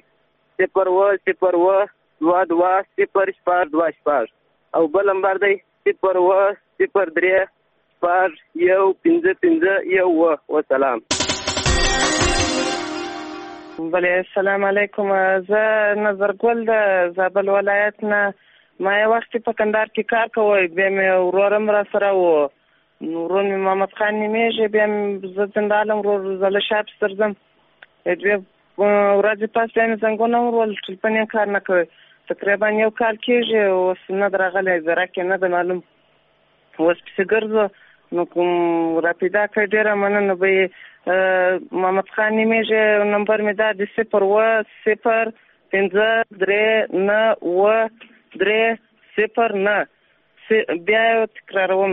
0102020 او بل نمبر دی 010341551. والسلام. بله السلام علیکم. زه نظرګل د زابل ولایت نه. ما یو وخت په کندهار کې کار کوی، بیا مې ورورم را سره و، ورور مې محمد خان نومیږي، بیا زه زندالم ورور زله شاپ سترځم 2 ورځې پس بیا مې زنګونه ورول ټلیفون یې کار نه کوي. تقریبا 1 کال کېږي اوس نه درغلی زره کې نه ده معلوم. اوس پسې ګرځو نو کوم را پیدا کړی ډېره مننه به یې. محمد خان نومیږي، نمبر مې دا د 010599309. بیا یې تکراروم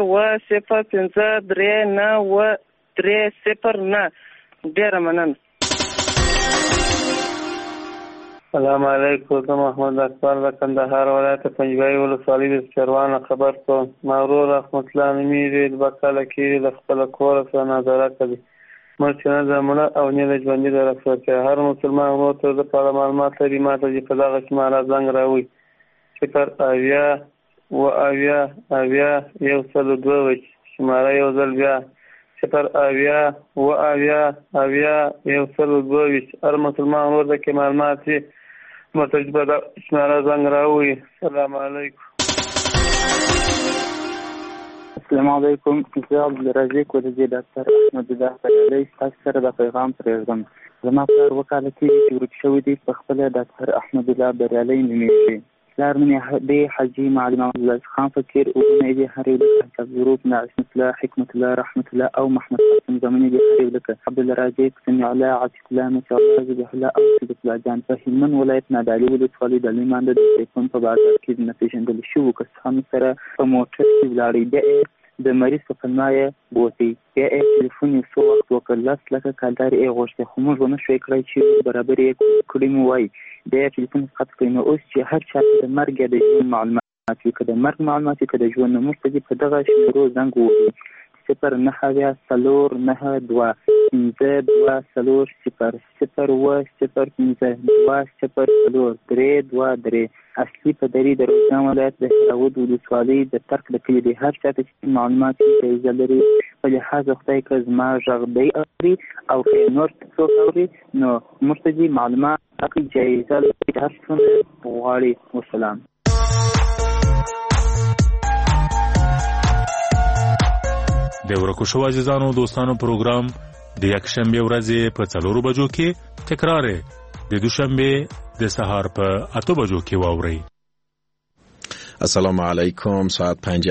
010599309. ډېره مننه. السلام علیکم. زه محمد اکبر د کندهار ولایت پنجوايي ولسوالۍ د چروان خبر کوم. ما ورور رحمت الله نومیږي، 2 کاله کېږي د خپل کور سره نظاره کوي. موږ چې نه د مړه او نه د ژوندي د رخصتۍ هر مسلمان ورور ته د په معلومات لري ماته چې په دغه شماره زنګ راوړي 0800102 شماره یو ځل بیا 0800102 هر مسلمان ورور ته کې معلومات شي ماته چې په دغه شماره زنګ راوړي. السلام علیکم. السلام علیکم. زه عبدالرزاق ولدي ډاکټر احمد الله بریالي تاسو سره د پیغام پرېږدم. زما پلار 2 کاله کېږي چې ورک شوی دی. په خپله ډاکټر احمد الله بریالي نومیږي. پلار نوم یې دی حاجي معلم عبدالعزیز خان فقیر، ورونه یې دي هر یو لکه حساب ظروف، عصمت الله، حکمت الله، رحمت الله او محمد قاسم، زمن یې دي هر یو لکه عبدالله رازق، سمیع الله، عاطف الله، مسعود الله، ذبیح الله او صدیق الله جان. په هلمند ولایت نادعلي ولسوالۍ د لیمانده د سیفون په بازار کې د نپېژندل شوو کسانو سره په موټر کې ولاړی. بیا د مریض په پلمه یې بوتې، بیا یې ټلیفون یې څو وخت وکړ، 10 لکه کلدار یې غوښتې، خو موږ ونه شوی کړی چې برابر یې کړي مو وایي. بیا یې ټلیفون قطع کړی. نو اوس چې هر چا ته د مرګ یا د ژوند معلومات وي، که د مرګ معلومات وي که د ژوند، نو موږ ته دې په دغه شمېرو زنګ ووهي: 09 4 9 2 5 2 4 0 0 و 0 5 2 0 4 3 2 3. اصلي پدري د روزګان ولایت د هراود ولسوالۍ د ترک د کلي دی. هر چا ته چې معلومات جایزه لري په لحاظ خدای که زما غږ دی اوري او که نور څوک اوري، نو موږ ته دې معلومات راکړي، جایزه لري، هر څومره غواړي. والسلام. د ورکو شو عزیزانو دوستانو پروګرام د یکشنبه ورځې په 4 بجو کې تکرار د دوشنبه د سهار په 8 بجو کې واوري. السلام علیکم. ساعت 5